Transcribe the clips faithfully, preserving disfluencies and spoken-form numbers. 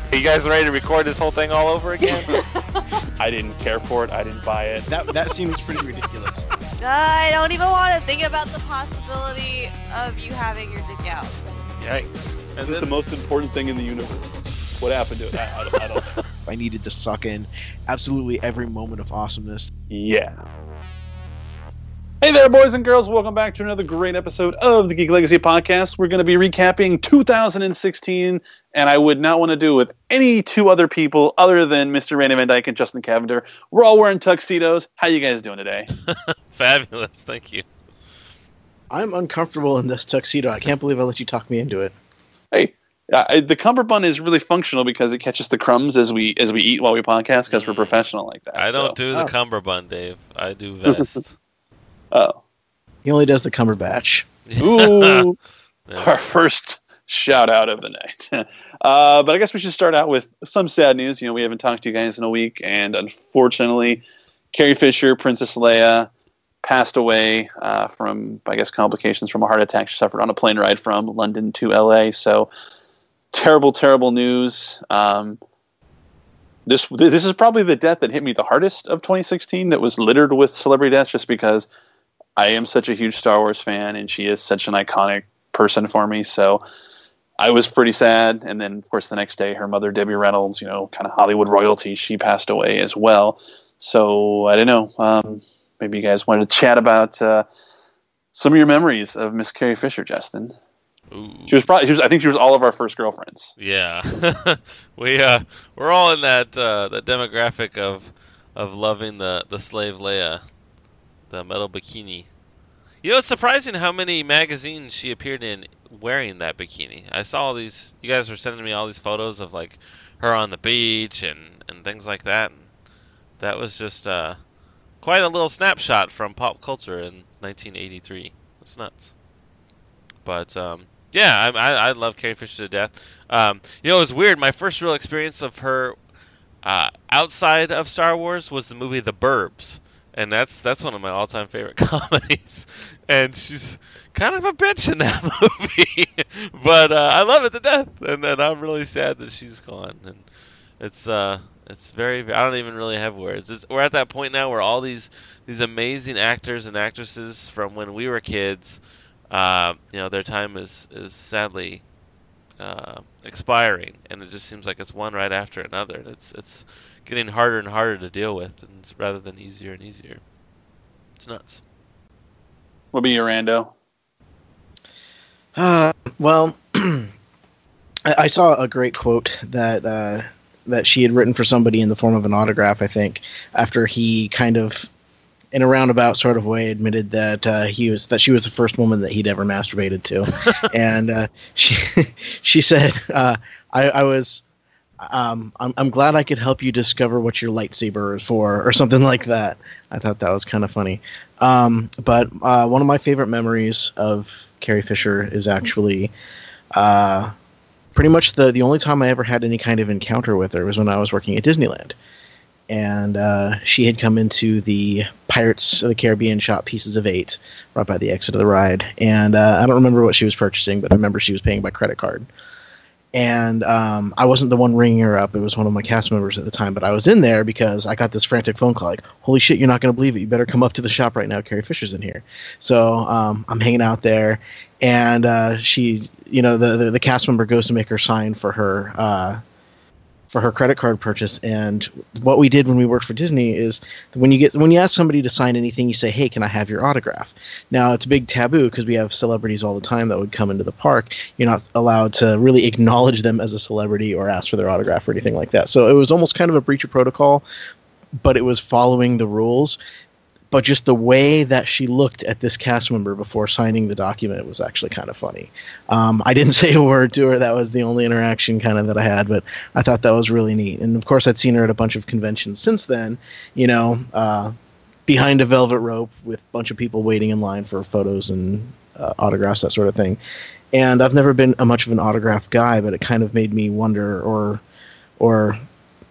Are you guys ready to record this whole thing all over again? I didn't care for it. I didn't buy it. That that seems pretty ridiculous. I don't even want to think about the possibility of you having your dick out. Yikes. This is the most important thing in the universe. What happened to it? I, I, don't, I don't know. I needed to suck in absolutely every moment of awesomeness. Yeah. Hey there, boys and girls. Welcome back to another great episode of the Geek Legacy Podcast. We're going to be recapping two thousand sixteen, and I would not want to do it with any two other people other than Mister Randy Van Dyke and Justin Cavender. We're all wearing tuxedos. How you guys doing today? Fabulous. Thank you. I'm uncomfortable in this tuxedo. I can't believe I let you talk me into it. Hey, uh, the cummerbund is really functional because it catches the crumbs as we as we eat while we podcast because we're professional like that. I don't so. do the Oh. cummerbund, Dave. I do vest. Oh. He only does the Cumberbatch. Ooh. Yeah. Our first shout out of the night. uh, but I guess we should start out with some sad news. You know, we haven't talked to you guys in a week, and unfortunately, Carrie Fisher, Princess Leia, passed away uh, from, I guess, complications from a heart attack she suffered on a plane ride from London to L A. So, terrible, terrible news. Um, this this is probably the death that hit me the hardest of twenty sixteen. That was littered with celebrity deaths, just because I am such a huge Star Wars fan, and she is such an iconic person for me. So I was pretty sad. And then, of course, the next day, her mother, Debbie Reynolds, you know, kind of Hollywood royalty, she passed away as well. So I don't know. Um, maybe you guys wanted to chat about uh, some of your memories of Miss Carrie Fisher, Justin. Ooh. She was probably. She was, I think she was all of our first girlfriends. Yeah. we uh we're all in that uh, that demographic of of loving the, the slave Leia, the metal bikini. You know, it's surprising how many magazines she appeared in wearing that bikini. I saw all these. You guys were sending me all these photos of like her on the beach and, and things like that. And that was just uh, quite a little snapshot from pop culture in nineteen eighty-three. It's nuts. But um, yeah, I, I I love Carrie Fisher to death. Um, you know, it was weird. My first real experience of her uh, outside of Star Wars was the movie The Burbs. And that's that's one of my all-time favorite comedies. And she's kind of a bitch in that movie. But uh, I love it to death. And, and I'm really sad that she's gone. And it's uh it's very, I don't even really have words. It's, we're at that point now where all these these amazing actors and actresses from when we were kids, uh, you know, their time is, is sadly uh, expiring. And it just seems like it's one right after another. And it's it's getting harder and harder to deal with, and rather than easier and easier. It's nuts. What be your rando? Uh, well, I, I saw a great quote that uh, that she had written for somebody in the form of an autograph, I think, after he kind of, in a roundabout sort of way, admitted that uh, he was that she was the first woman that he'd ever masturbated to, and uh, she she said, uh, I, I was. Um, I'm, I'm glad I could help you discover what your lightsaber is for, or something like that. I thought that was kind of funny. Um, but uh, one of my favorite memories of Carrie Fisher is actually uh, pretty much the, the only time I ever had any kind of encounter with her was when I was working at Disneyland. And uh, she had come into the Pirates of the Caribbean shop, Pieces of Eight, right by the exit of the ride. And uh, I don't remember what she was purchasing, but I remember she was paying by credit card. And um, I wasn't the one ringing her up. It was one of my cast members at the time. But I was in there because I got this frantic phone call like, holy shit, you're not going to believe it. You better come up to the shop right now. Carrie Fisher's in here. So um, I'm hanging out there. And uh, she, you know, the, the, the cast member goes to make her sign for her uh, for her credit card purchase. And what we did when we worked for Disney is when you get when you ask somebody to sign anything, you say, hey, can I have your autograph? Now, it's a big taboo because we have celebrities all the time that would come into the park. You're not allowed to really acknowledge them as a celebrity or ask for their autograph or anything like that. So it was almost kind of a breach of protocol, but it was following the rules. But just the way that she looked at this cast member before signing the document was actually kind of funny. Um, I didn't say a word to her. That was the only interaction kind of that I had, but I thought that was really neat. And, of course, I'd seen her at a bunch of conventions since then, you know, uh, behind a velvet rope with a bunch of people waiting in line for photos and uh, autographs, that sort of thing. And I've never been a much of an autograph guy, but it kind of made me wonder or or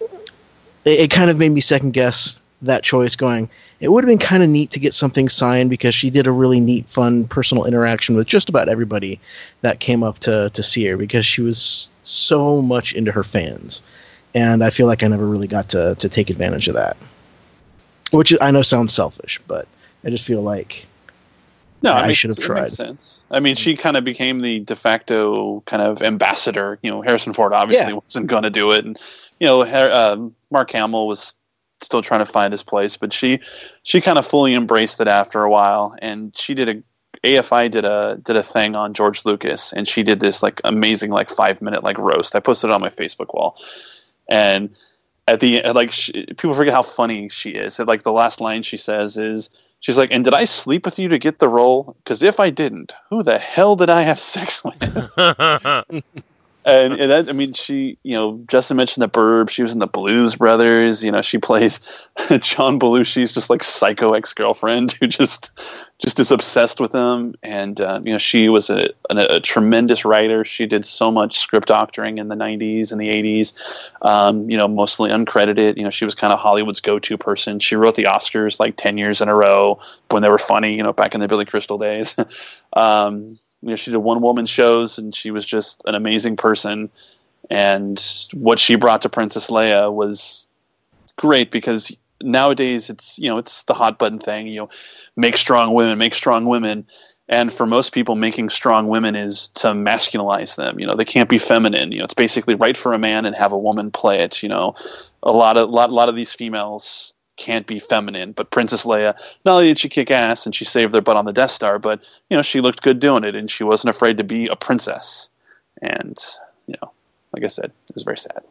it, it kind of made me second guess that choice going, it would have been kind of neat to get something signed because she did a really neat, fun, personal interaction with just about everybody that came up to, to see her because she was so much into her fans, and I feel like I never really got to to take advantage of that. Which I know sounds selfish, but I just feel like no, I, I should have tried. Makes sense. I mean, she kind of became the de facto kind of ambassador. You know, Harrison Ford obviously Yeah. wasn't going to do it, and you know, Har- uh, Mark Hamill was still trying to find his place, but she she kind of fully embraced it after a while, and she did a A F I did a did a thing on George Lucas, and she did this like amazing like five minute like roast. I posted it on my Facebook wall, and at the like she, people forget how funny she is. Like the last line she says is she's like, "And did I sleep with you to get the role? Because if I didn't, who the hell did I have sex with?" And, and that, I mean, she, you know, Justin mentioned The Burbs. She was in the Blues Brothers. You know, she plays John Belushi's just like psycho ex-girlfriend who just just is obsessed with him. And, um, you know, she was a, a, a tremendous writer. She did so much script doctoring in the nineties and the eighties, um, you know, mostly uncredited. You know, she was kind of Hollywood's go-to person. She wrote the Oscars like ten years in a row when they were funny, you know, back in the Billy Crystal days. um You know, she did one-woman shows, and she was just an amazing person. And what she brought to Princess Leia was great, because nowadays it's, you know, it's the hot button thing. You know, make strong women, make strong women. And for most people, making strong women is to masculinize them. You know, they can't be feminine. You know, it's basically write for a man and have a woman play it. You know, a lot of lot, lot of these females can't be feminine, but Princess Leia, not only did she kick ass and she saved their butt on the Death Star, but you know, she looked good doing it, and she wasn't afraid to be a princess. And you know, like I said, it was very sad.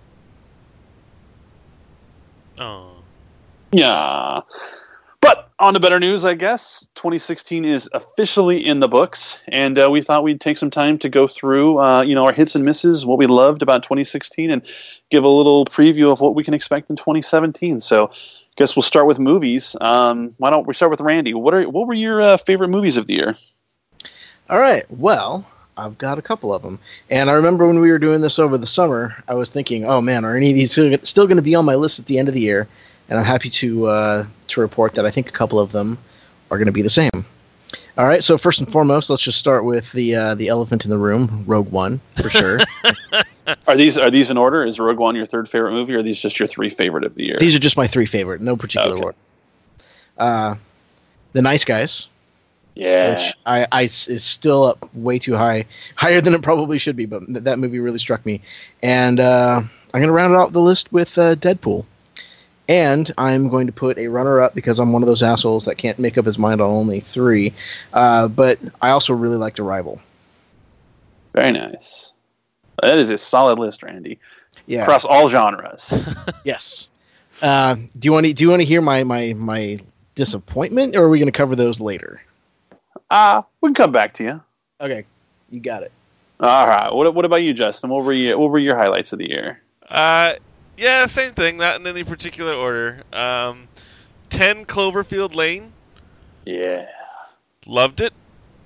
Oh. Yeah. But on to better news, I guess. twenty sixteen is officially in the books, and uh, we thought we'd take some time to go through, uh, you know, our hits and misses, what we loved about twenty sixteen, and give a little preview of what we can expect in twenty seventeen. So, I guess we'll start with movies. Um, why don't we start with Randy? What are what were your uh, favorite movies of the year? All right. Well, I've got a couple of them, and I remember when we were doing this over the summer, I was thinking, "Oh man, are any of these still going to be on my list at the end of the year?" And I'm happy to uh, to report that I think a couple of them are going to be the same. All right, so first and foremost, let's just start with the uh, the elephant in the room, Rogue One, for sure. Are these are these in order? Is Rogue One your third favorite movie, or are these just your three favorite of the year? These are just my three favorite, no particular Okay. order. Uh, The Nice Guys, Yeah. which I, I s- is still up way too high, higher than it probably should be, but th- that movie really struck me. And uh, I'm going to round out the list with uh, Deadpool. And I'm going to put a runner-up because I'm one of those assholes that can't make up his mind on only three. Uh, but I also really liked Arrival. Very nice. That is a solid list, Randy. Yeah. Across all genres. Yes. Uh, do you want to do you want to hear my, my, my disappointment, or are we going to cover those later? Ah, uh, we can come back to you. Okay, you got it. All right. What What about you, Justin? What were your What were your highlights of the year? Uh, yeah, same thing. Not in any particular order. Um, ten Cloverfield Lane. Yeah. Loved it.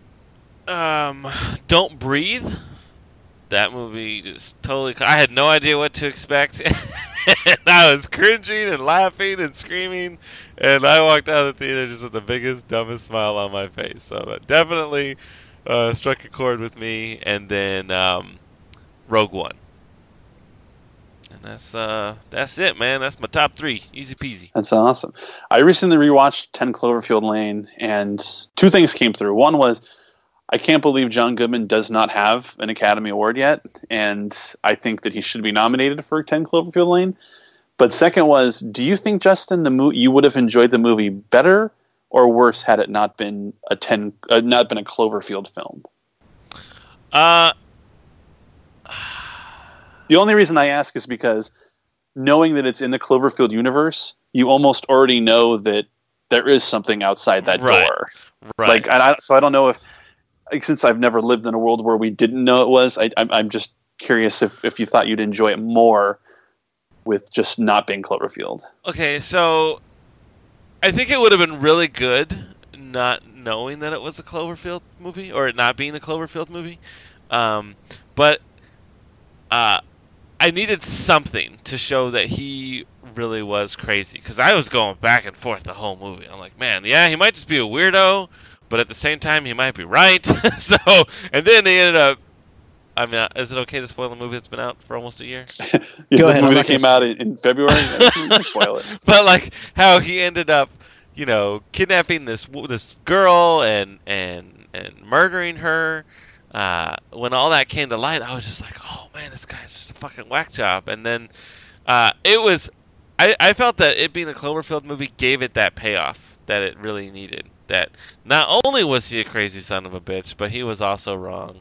Um, Don't Breathe. That movie just totally. I had no idea what to expect. And I was cringing and laughing and screaming, and I walked out of the theater just with the biggest, dumbest smile on my face. So that definitely uh, struck a chord with me. And then um, Rogue One. And that's uh, that's it, man. That's my top three. Easy peasy. That's awesome. I recently rewatched ten Cloverfield Lane, and two things came through. One was, I can't believe John Goodman does not have an Academy Award yet, and I think that he should be nominated for ten Cloverfield Lane. But second was, do you think, Justin, the mo- you would have enjoyed the movie better or worse had it not been a ten, uh, not been a Cloverfield film? Uh, The only reason I ask is because knowing that it's in the Cloverfield universe, you almost already know that there is something outside that Right. door. right. Like, and I, so I don't know if, like, since I've never lived in a world where we didn't know it was, I, I'm, I'm just curious if, if you thought you'd enjoy it more with just not being Cloverfield. Okay, so I think it would have been really good not knowing that it was a Cloverfield movie, or it not being a Cloverfield movie. Um, but uh, I needed something to show that he really was crazy, because I was going back and forth the whole movie. I'm like, man, yeah, he might just be a weirdo, but at the same time, he might be right. So, and then they ended up I mean, uh, is it okay to spoil the movie that's been out for almost a year? Yeah, Go the ahead, I'm movie not that came gonna- out in, in February. Yeah, you can spoil it. But like how he ended up, you know, kidnapping this w- this girl and and and murdering her. Uh, when all that came to light, I was just like, oh man, this guy's just a fucking whack job. And then uh, it was, I, I felt that it being a Cloverfield movie gave it that payoff that it really needed. That not only was he a crazy son of a bitch, but he was also wrong.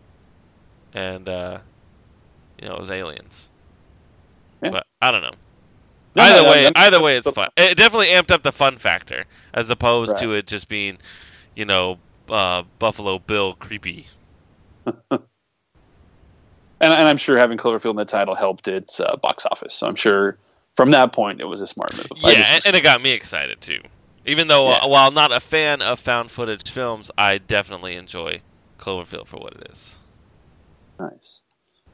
And uh, you know, it was aliens. Yeah. But I don't know. No, either no, no, way, no, either no, way, it's no. fun. It definitely amped up the fun factor, as opposed Right. to it just being, you know, uh, Buffalo Bill creepy. And, and I'm sure having Cloverfield in the title helped its uh, box office. So I'm sure from that point it was a smart move. I Yeah, just and, was and it got curious. me excited too. Even though, Yeah. uh, while not a fan of found footage films, I definitely enjoy Cloverfield for what it is. Nice.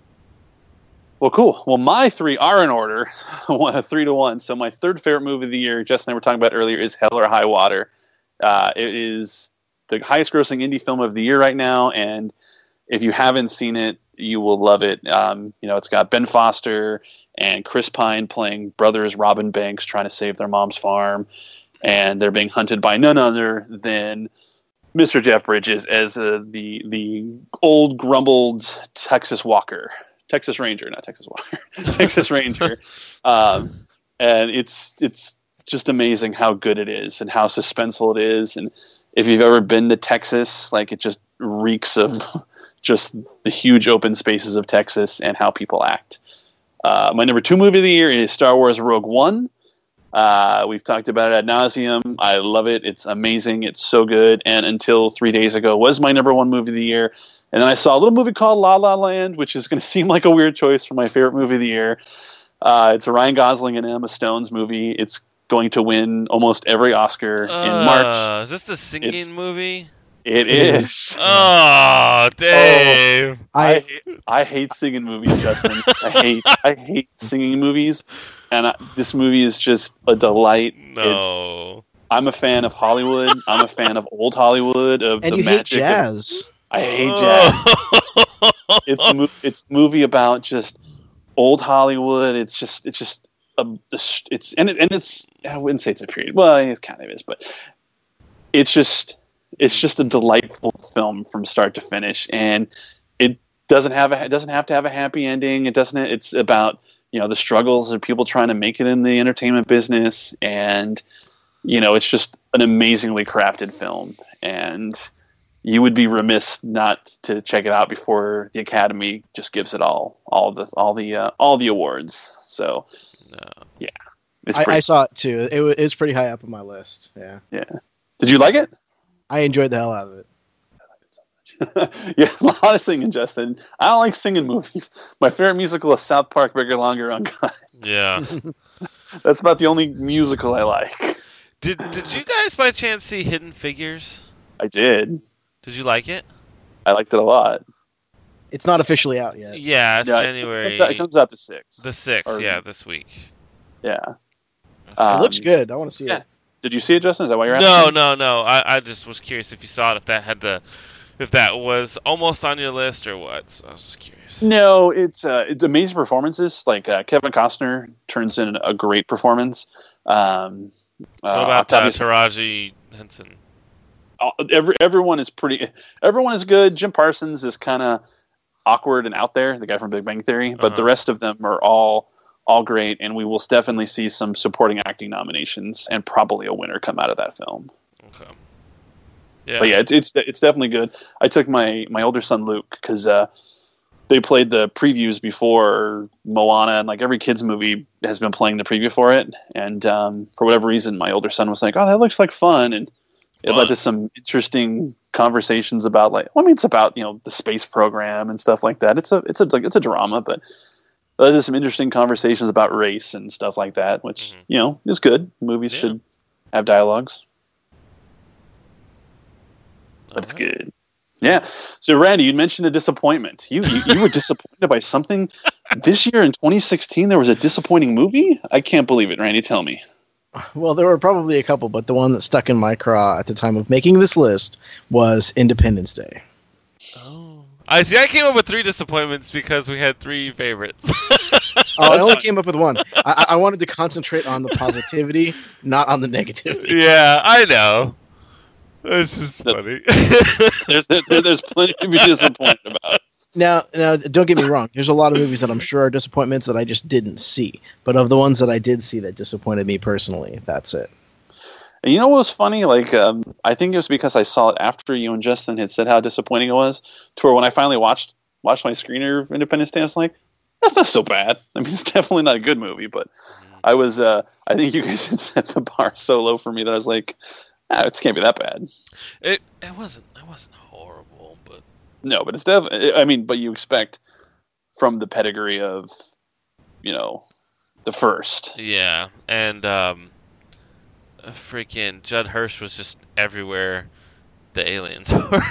Well, cool. Well, my three are in order, one, three to one. So my third favorite movie of the year, Justin and I were talking about earlier, is Hell or High Water. Uh, it is the highest-grossing indie film of the year right now, and if you haven't seen it, you will love it. Um, you know, it's got Ben Foster and Chris Pine playing brothers Robin Banks trying to save their mom's farm, and they're being hunted by none other than Mister Jeff Bridges as uh, the the old grumbled Texas Walker, Texas Ranger, not Texas Walker, Texas Ranger, um, and it's it's just amazing how good it is and how suspenseful it is. And if you've ever been to Texas, like it just reeks of just the huge open spaces of Texas and how people act. Uh, my number two movie of the year is Star Wars Rogue One. Uh, we've talked about it ad nauseum. I love it. It's amazing. It's so good. And until three days ago was my number one movie of the year. And then I saw a little movie called La La Land, which is going to seem like a weird choice for my favorite movie of the year. Uh, it's a Ryan Gosling and Emma Stone's movie. It's going to win almost every Oscar in March. Uh, is this the singing It's- movie? It is. Oh, Dave. I I hate, I hate singing movies, Justin. I hate I hate singing movies, and I, this movie is just a delight. It's, No. I'm a fan of Hollywood. I'm a fan of old Hollywood, of and the you hate magic. Of, jazz. I hate jazz. jazz. It's a mo- it's a movie about just old Hollywood. It's just it's just a, it's and it, and it's I wouldn't say it's a period. Well, it kind of is, but it's just it's just a delightful film from start to finish, and it doesn't have a it doesn't have to have a happy ending. It doesn't. It's about you know the struggles of people trying to make it in the entertainment business, and you know it's just an amazingly crafted film, and you would be remiss not to check it out before the Academy just gives it all all the all the uh, all the awards. So No. it's I, pretty. I saw it too. It was it's pretty high up on my list. Yeah, Did you like it? I enjoyed the hell out of it. Yeah, a lot of singing, Justin. I don't like singing movies. My favorite musical is South Park, Bigger, Longer, Uncut. Yeah. That's about the only musical I like. Did Did you guys by chance see Hidden Figures? I did. Did you like it? I liked it a lot. It's not officially out yet. Yeah, it's Yeah, January It comes out the sixth. the sixth. or- Yeah, this week. Yeah. It Um, looks good. I want to see yeah. it. Did you see it, Justin? Is that why you're No, asking? no, no. I, I just was curious if you saw it, if that had the, if that was almost on your list or what. So I was just curious. No, it's uh, it's amazing performances. Like uh, Kevin Costner turns in a great performance. Um, What uh, about uh, Octavia- Taraji Henson? all- every everyone is pretty. Everyone is good. Jim Parsons is kind of awkward and out there, the guy from Big Bang Theory. But Uh-huh. the rest of them are all all great, and we will definitely see some supporting acting nominations and probably a winner come out of that film. Okay. Yeah. But yeah, it's it's it's definitely good. I took my my older son Luke because uh, they played the previews before Moana, and like every kids movie has been playing the preview for it. And um, for whatever reason, my older son was like, "Oh, that looks like fun," and it led Fun. to some interesting conversations about like, well, I mean, it's about you know the space program and stuff like that. It's a it's a like it's a drama, but it led to some interesting conversations about race and stuff like that, which Mhm. you know is good. Movies Yeah. should have dialogues. But it's Alright. good. Yeah. So, Randy, you mentioned a disappointment. You, you you were disappointed by something this year in twenty sixteen. There was a disappointing movie. I can't believe it, Randy. Tell me. Well, there were probably a couple, but the one that stuck in my craw at the time of making this list was Independence Day. Oh, I see. I came up with three disappointments because we had three favorites. Oh, I only came up with one. I, I wanted to concentrate on the positivity, not on the negativity. Yeah, I know. It's just funny. there's there, there's plenty to be disappointed about. Now, now, don't get me wrong. There's a lot of movies that I'm sure are disappointments that I just didn't see. But of the ones that I did see that disappointed me personally, that's it. And you know what was funny? Like, um, I think it was because I saw it after you and Justin had said how disappointing it was. To where when I finally watched watched my screener of Independence Day, I was like, that's not so bad. I mean, it's definitely not a good movie, but I was. Uh, I think you guys had set the bar so low for me that I was like, ah, it can't be that bad. It it wasn't it wasn't horrible, but no, but it's definitely. I mean, but you expect from the pedigree of, you know, the first. Yeah, and um, freaking Judd Hirsch was just everywhere. The aliens were.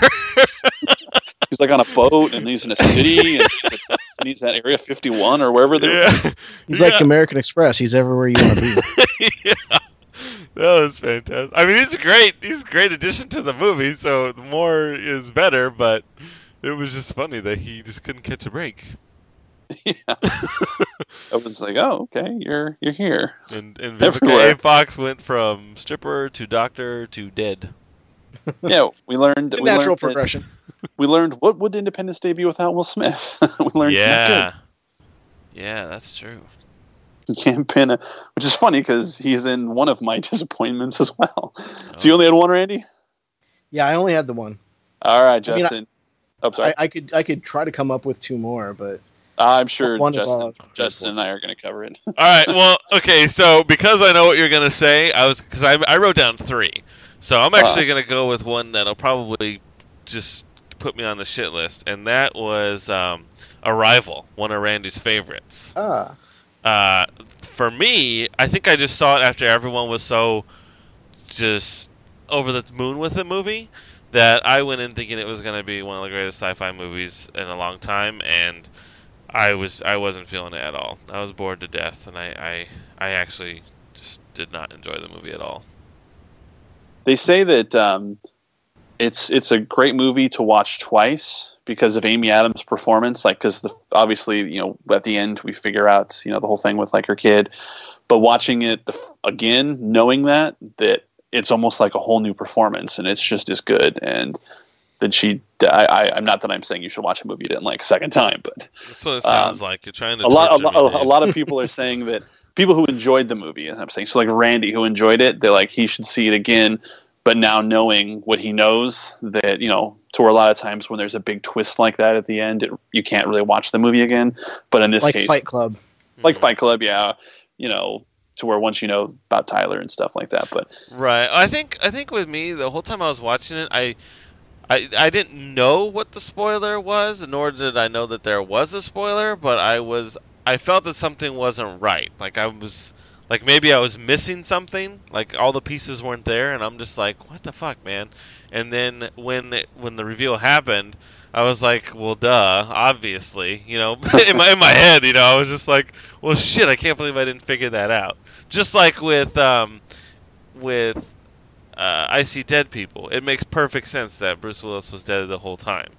He's like on a boat, and he's in a city, and he's, like, and he's at Area fifty-one or wherever they yeah. were. He's yeah. like American Express. He's everywhere you want to be. Yeah, that was fantastic. I mean, he's a great, he's a great addition to the movie. So the more is better, but it was just funny that he just couldn't catch a break. Yeah, I was like, oh, okay, you're you're here. And, and Everywhere. Vivica A. Fox went from stripper to doctor to dead. Yeah, we learned. It's a we natural learned progression. That, we learned what would Independence Day be without Will Smith. we learned. Yeah, yeah, that's true. You can't pin a, which is funny because he's in one of my disappointments as well. Oh. So you only had one, Randy? Yeah, I only had the one. All right, I mean, Justin. oh, sorry. I, I could I could try to come up with two more, but I'm sure one is Justin, all- Justin and I are going to cover it. All right. Well, okay. So because I know what you're gonna say, I was because I I wrote down three. So I'm actually Uh. gonna go with one that'll probably just put me on the shit list, and that was um, Arrival, one of Randy's favorites. ah, Uh, for me, I think I just saw it after everyone was so just over the moon with the movie that I went in thinking it was going to be one of the greatest sci-fi movies in a long time, and I was I wasn't feeling it at all. I was bored to death, and I I, I actually just did not enjoy the movie at all. They say that um, it's it's a great movie to watch twice because of Amy Adams' performance. Like, because obviously, you know, at the end we figure out, you know, the whole thing with like her kid, but watching it the, again, knowing that that it's almost like a whole new performance, and it's just as good. And then she, I, I, I'm not that I'm saying you should watch a movie you didn't like a second time, but That's what it sounds um, like. You're trying to a lot, a, torture lo- me, a, dude. lot of people are saying that people who enjoyed the movie, as I'm saying, so like Randy who enjoyed it, they're like he should see it again. But now knowing what he knows, that, you know, to where a lot of times when there's a big twist like that at the end, it, you can't really watch the movie again. But in this like case, Fight Club. like Fight Club, yeah, you know, to where once you know about Tyler and stuff like that. But Right. I think I think with me, the whole time I was watching it, I, I I didn't know what the spoiler was, nor did I know that there was a spoiler. But I was I felt that something wasn't right. Like I was like maybe I was missing something. Like all the pieces weren't there, and I'm just like, what the fuck, man? And then when it, when the reveal happened, I was like, well, duh, obviously, you know, in my in my head, you know, I was just like, well, shit, I can't believe I didn't figure that out. Just like with um, with uh, I See Dead People, it makes perfect sense that Bruce Willis was dead the whole time.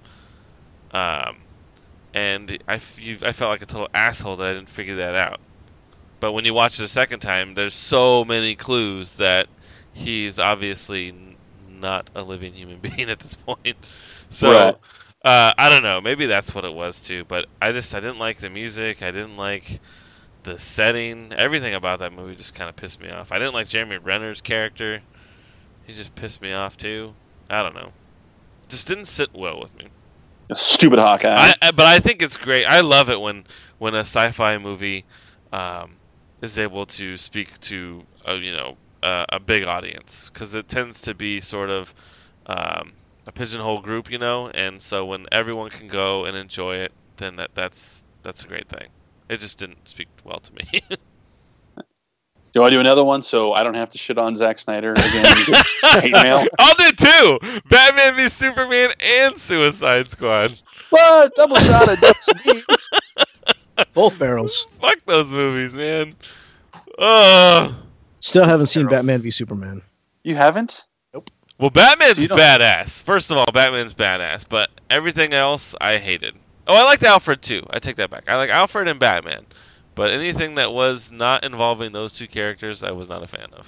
Um, and I, f- you, I felt like a total asshole that I didn't figure that out. But when you watch it a second time, there's so many clues that he's obviously n- not a living human being at this point. So. Right. Uh, I don't know. Maybe that's what it was too. But I just I didn't like the music. I didn't like the setting. Everything about that movie just kind of pissed me off. I didn't like Jeremy Renner's character. He just pissed me off too. I don't know. Just didn't sit well with me. stupid Hawkeye. I, I, but I think it's great. I love it when when a sci-fi movie um, is able to speak to a, you know uh, a big audience, because it tends to be sort of um, a pigeonhole group, you know, and so when everyone can go and enjoy it, then that that's that's a great thing. It just didn't speak well to me. Do I do another one so I don't have to shit on Zack Snyder again? Hate mail. I'll do two: Batman v Superman and Suicide Squad. What? Double shot of W B. Both barrels. Fuck those movies, man. Oh, Still haven't seen Batman v Superman. You haven't? Well, Batman's So you don't- badass. First of all, Batman's badass, but everything else I hated. Oh, I liked Alfred too. I take that back. I like Alfred and Batman, but anything that was not involving those two characters, I was not a fan of.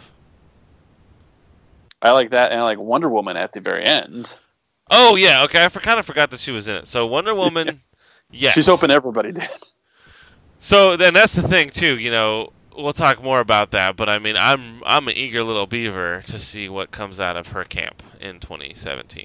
I like that, and I like Wonder Woman at the very end. Oh yeah, okay. I for, kind of forgot that she was in it. So Wonder Woman, yes. She's hoping everybody did. So then that's the thing too. You know, we'll talk more about that. But I mean, I'm I'm an eager little beaver to see what comes out of her camp in twenty seventeen.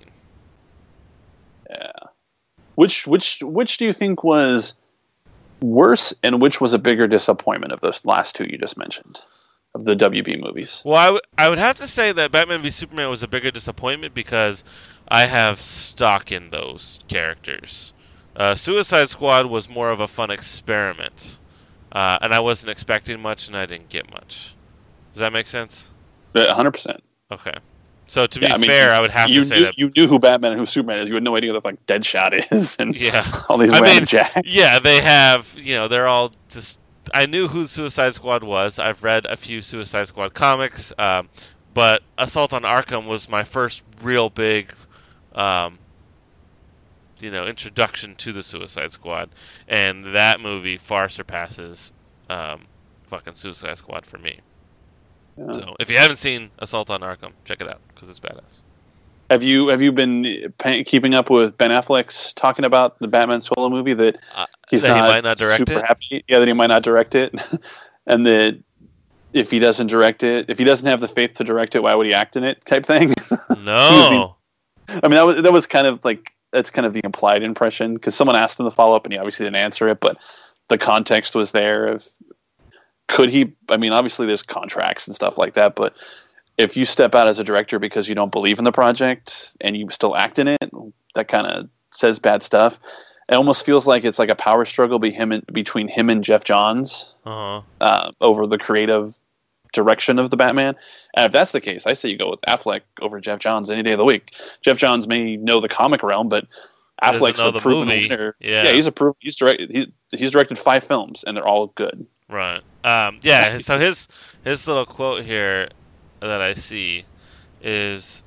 Yeah. Which which which do you think was worse, and which was a bigger disappointment of those last two you just mentioned, of the W B movies? Well, I, w- I would have to say that Batman v Superman was a bigger disappointment because I have stock in those characters. Uh, Suicide Squad was more of a fun experiment, uh, and I wasn't expecting much, and I didn't get much. Does that make sense? one hundred percent. Okay. So to be Yeah, I mean, fair, I would have you to say knew, that. you knew who Batman and who Superman is. You had no idea what like Deadshot is, and Yeah. all these I random mean, jacks. Yeah, they have. You know, they're all just. I knew who Suicide Squad was. I've read a few Suicide Squad comics, um, but Assault on Arkham was my first real big, um, you know, introduction to the Suicide Squad, and that movie far surpasses um, fucking Suicide Squad for me. Yeah. So if you haven't seen Assault on Arkham, check it out because it's badass. Have you have you been pay, keeping up with Ben Affleck's talking about the Batman solo movie that Uh, he's that he not, might not direct super it? happy? Yeah, that he might not direct it, and that if he doesn't direct it, if he doesn't have the faith to direct it, why would he act in it? Type thing. No. I mean, that was that was kind of like that's kind of the implied impression because someone asked him to follow up and he obviously didn't answer it, but the context was there of could he? I mean, obviously there's contracts and stuff like that, but if you step out as a director because you don't believe in the project and you still act in it, that kind of says bad stuff. It almost feels like it's like a power struggle be him and, between him and Jeff Johns Uh-huh. uh, over the creative direction of the Batman. And if that's the case, I say you go with Affleck over Jeff Johns any day of the week. Jeff Johns may know the comic realm, but He doesn't Affleck's know a the proven movie. winner. Yeah. Yeah, he's a proven. He's directed. He's, he's directed five films, and they're all good. Right. Um, yeah. So his his little quote here that I see is,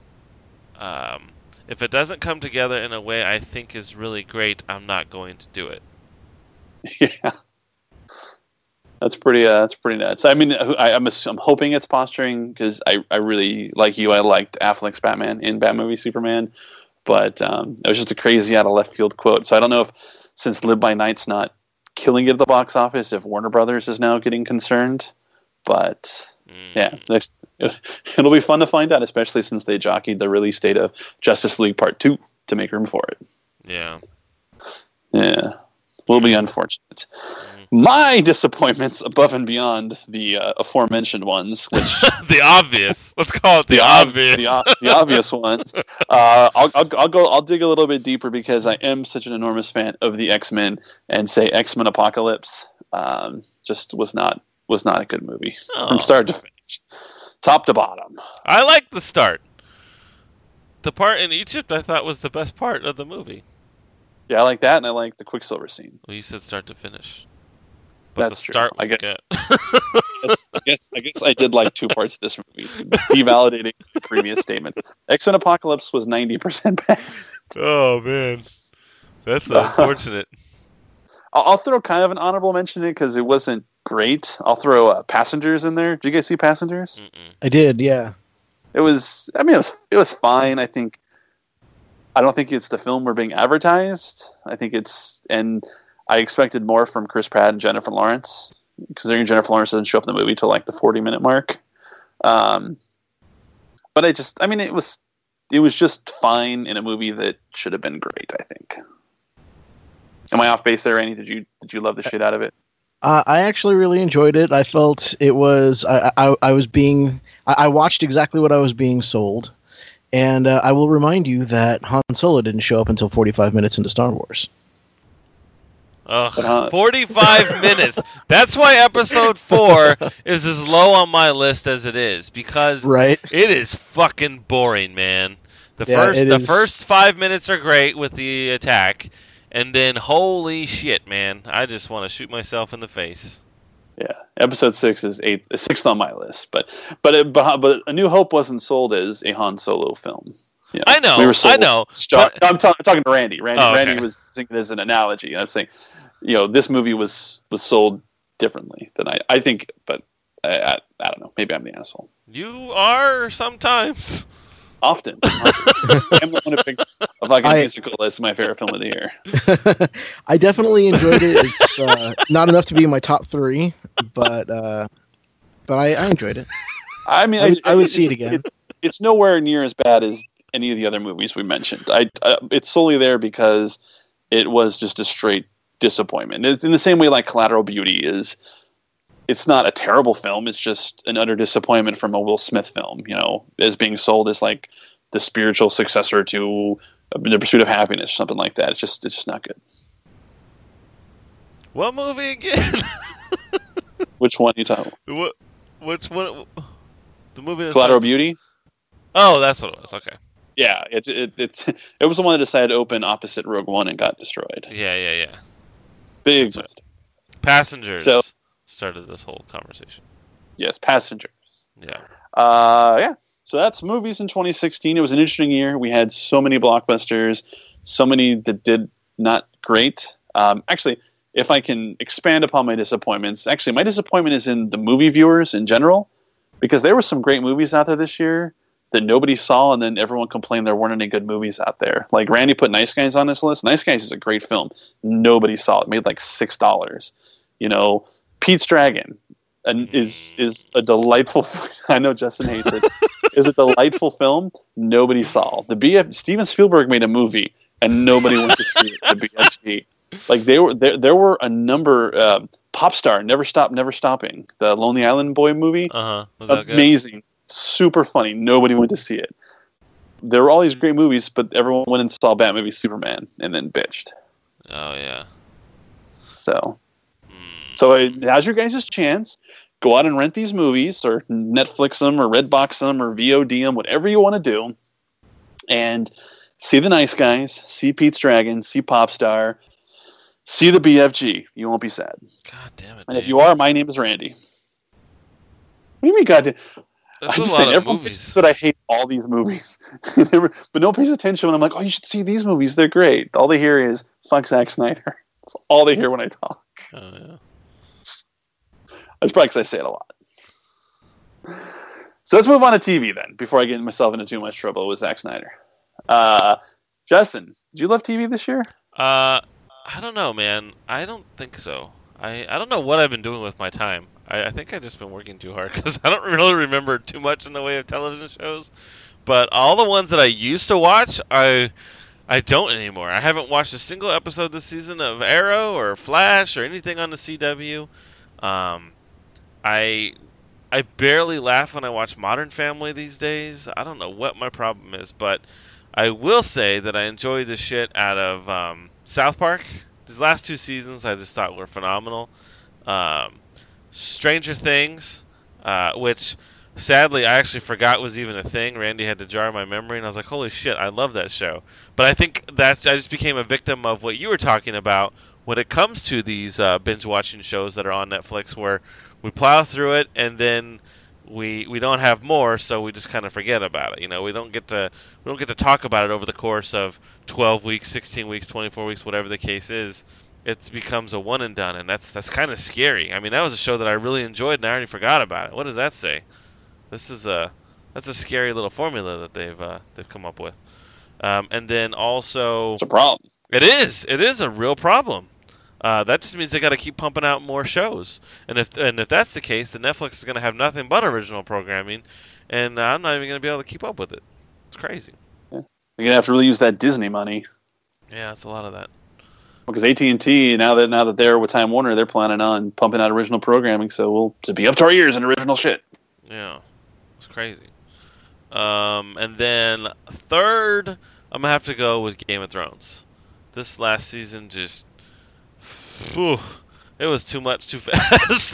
um, "If it doesn't come together in a way I think is really great, I'm not going to do it." Yeah, that's pretty. Uh, that's pretty nuts. I mean, I, I'm ass- I'm hoping it's posturing because I, I really like you. I liked Affleck's Batman in Batman v Superman, but um, it was just a crazy out of left field quote. So I don't know if since Live by Night's not killing it at the box office, if Warner Brothers is now getting concerned. But Mm. yeah, next, it'll be fun to find out, especially since they jockeyed the release date of Justice League Part Two to make room for it. Yeah. Yeah, will be unfortunate. My disappointments above and beyond the uh, aforementioned ones, which The obvious. Let's call it the, the ob- obvious. the, o- the obvious ones. Uh, I'll, I'll, I'll go. I'll dig a little bit deeper because I am such an enormous fan of the X-Men, and say X-Men Apocalypse um, just was not was not a good movie Oh. from start to finish, top to bottom. I like the start. The part in Egypt I thought was the best part of the movie. Yeah, I like that, and I like the Quicksilver scene. Well, you said start to finish. But That's the true. start I was guess- good. Yes, I guess I guess I did like two parts of this movie, devalidating the previous statement. X-Men Apocalypse was ninety percent bad. Oh man, that's unfortunate. I'll, I'll throw kind of an honorable mention in because it wasn't great. I'll throw uh, Passengers in there. Did you guys see Passengers? Mm-mm. I did, yeah. It was. I mean, it was. It was fine. I think. I don't think it's the film we're being advertised. I think it's, and I expected more from Chris Pratt and Jennifer Lawrence, considering Jennifer Lawrence doesn't show up in the movie till like the forty minute mark. Um, but I just, I mean, it was, it was just fine in a movie that should have been great. I think. Am I off base there, Annie? Did you did you love the shit out of it? Uh, I actually really enjoyed it. I felt it was I I, I was being I, I watched exactly what I was being sold, and uh, I will remind you that Han Solo didn't show up until forty-five minutes into Star Wars. Ugh, But, uh, forty-five minutes. That's why episode four is as low on my list as it is because Right? it is fucking boring, man. The Yeah, first it the is. first five minutes are great with the attack, and then holy shit, man, I just want to shoot myself in the face. Yeah, Episode six is eighth, sixth on my list. But but it, but, but A New Hope wasn't sold as a Han Solo film. You know, I know, we were sold I know. Star, but- I'm, talk, I'm talking to Randy. Randy, Oh, okay. Randy was using it as an analogy. I'm saying, you know, this movie was was sold differently than I I think. But I, I, I don't know. Maybe I'm the asshole. You are sometimes. Often, often. I'm the one to pick a fucking I- musical as my favorite film of the year. I definitely enjoyed it. It's uh, not enough to be in my top three, but uh, but I, I enjoyed it. I mean, I, I would see it again. It's nowhere near as bad as any of the other movies we mentioned. I, uh, it's solely there because it was just a straight disappointment. It's in the same way like Collateral Beauty is. It's not a terrible film. It's just an utter disappointment from a Will Smith film, you know, as being sold as like the spiritual successor to The Pursuit of Happiness, or something like that. It's just, it's just not good. What movie again? Which one are you talking about? what? Which one? The movie. That's Collateral not- Beauty? Oh, that's what it was. Okay. Yeah, it, it, it, it was the one that decided to open opposite Rogue One and got destroyed. Yeah, yeah, yeah. Big That's right. mistake. Passengers So- started this whole conversation. Yes, Passengers. Yeah. Uh, yeah. So that's movies in twenty sixteen. It was an interesting year. We had so many blockbusters, so many that did not great. Um, actually, if I can expand upon my disappointments, actually, my disappointment is in the movie viewers in general, because there were some great movies out there this year that nobody saw, and then everyone complained there weren't any good movies out there. Like Randy put Nice Guys on his list. Nice Guys is a great film. Nobody saw it. It made like six dollars. You know, Pete's Dragon and is is a delightful. I know Justin hates it. Is a delightful film. Nobody saw. The B F Steven Spielberg made a movie and nobody went to see it. The B F G. Like they were there. There were a number. Uh, Popstar, Never Stop, Never Stopping, the Lonely Island Boy movie. Uh huh. Was that good? Amazing, super funny. Nobody went to see it. There were all these great movies, but everyone went and saw Batman v Superman and then bitched. Oh yeah. So. Mm. So uh, now's your guys' chance. Go out and rent these movies, or Netflix them, or Redbox them, or V O D them, whatever you want to do, and see The Nice Guys, see Pete's Dragon, see Popstar, see the B F G. You won't be sad. God damn it. And if Dave. you are, my name is Randy. What do you mean, God damn? That's I'm a just lot saying, of everyone movies. thinks that I hate all these movies, but no one pays attention when I'm like, "Oh, you should see these movies. They're great." All they hear is "fuck Zack Snyder." That's all they hear when I talk. Oh yeah. That's probably because I say it a lot. So let's move on to T V then, before I get myself into too much trouble with Zack Snyder. Uh, Justin, did you love T V this year? Uh, I don't know, man. I don't think so. I, I don't know what I've been doing with my time. I, I think I've just been working too hard because I don't really remember too much in the way of television shows. But all the ones that I used to watch, I I don't anymore. I haven't watched a single episode this season of Arrow or Flash or anything on the C W. Um, I I barely laugh when I watch Modern Family these days. I don't know what my problem is, but I will say that I enjoy the shit out of um, South Park. These last two seasons I just thought were phenomenal. Um, Stranger Things, uh, which sadly I actually forgot was even a thing. Randy had to jar my memory, and I was like, holy shit, I love that show. But I think that I just became a victim of what you were talking about when it comes to these uh, binge-watching shows that are on Netflix, where we plow through it and then we we don't have more, so we just kind of forget about it. You know, we don't get to we don't get to talk about it over the course of twelve weeks, sixteen weeks, twenty-four weeks, whatever the case is. It becomes a one and done, and that's that's kind of scary. I mean, that was a show that I really enjoyed, and I already forgot about it. What does that say? This is a that's a scary little formula that they've uh, they've come up with. Um, and then also, It's a problem. it is it is a real problem. Uh, that just means they got to keep pumping out more shows, and if and if that's the case, then Netflix is going to have nothing but original programming, and uh, I'm not even going to be able to keep up with it. It's crazy. You're gonna have to really use that Disney money, Yeah, it's a lot of that. because A T and T now that now that they're with Time Warner, they're planning on pumping out original programming. So we'll to be up to our ears in original shit. Yeah, it's crazy. Um, and then third, I'm gonna have to go with Game of Thrones. This last season just, whew, it was too much too fast.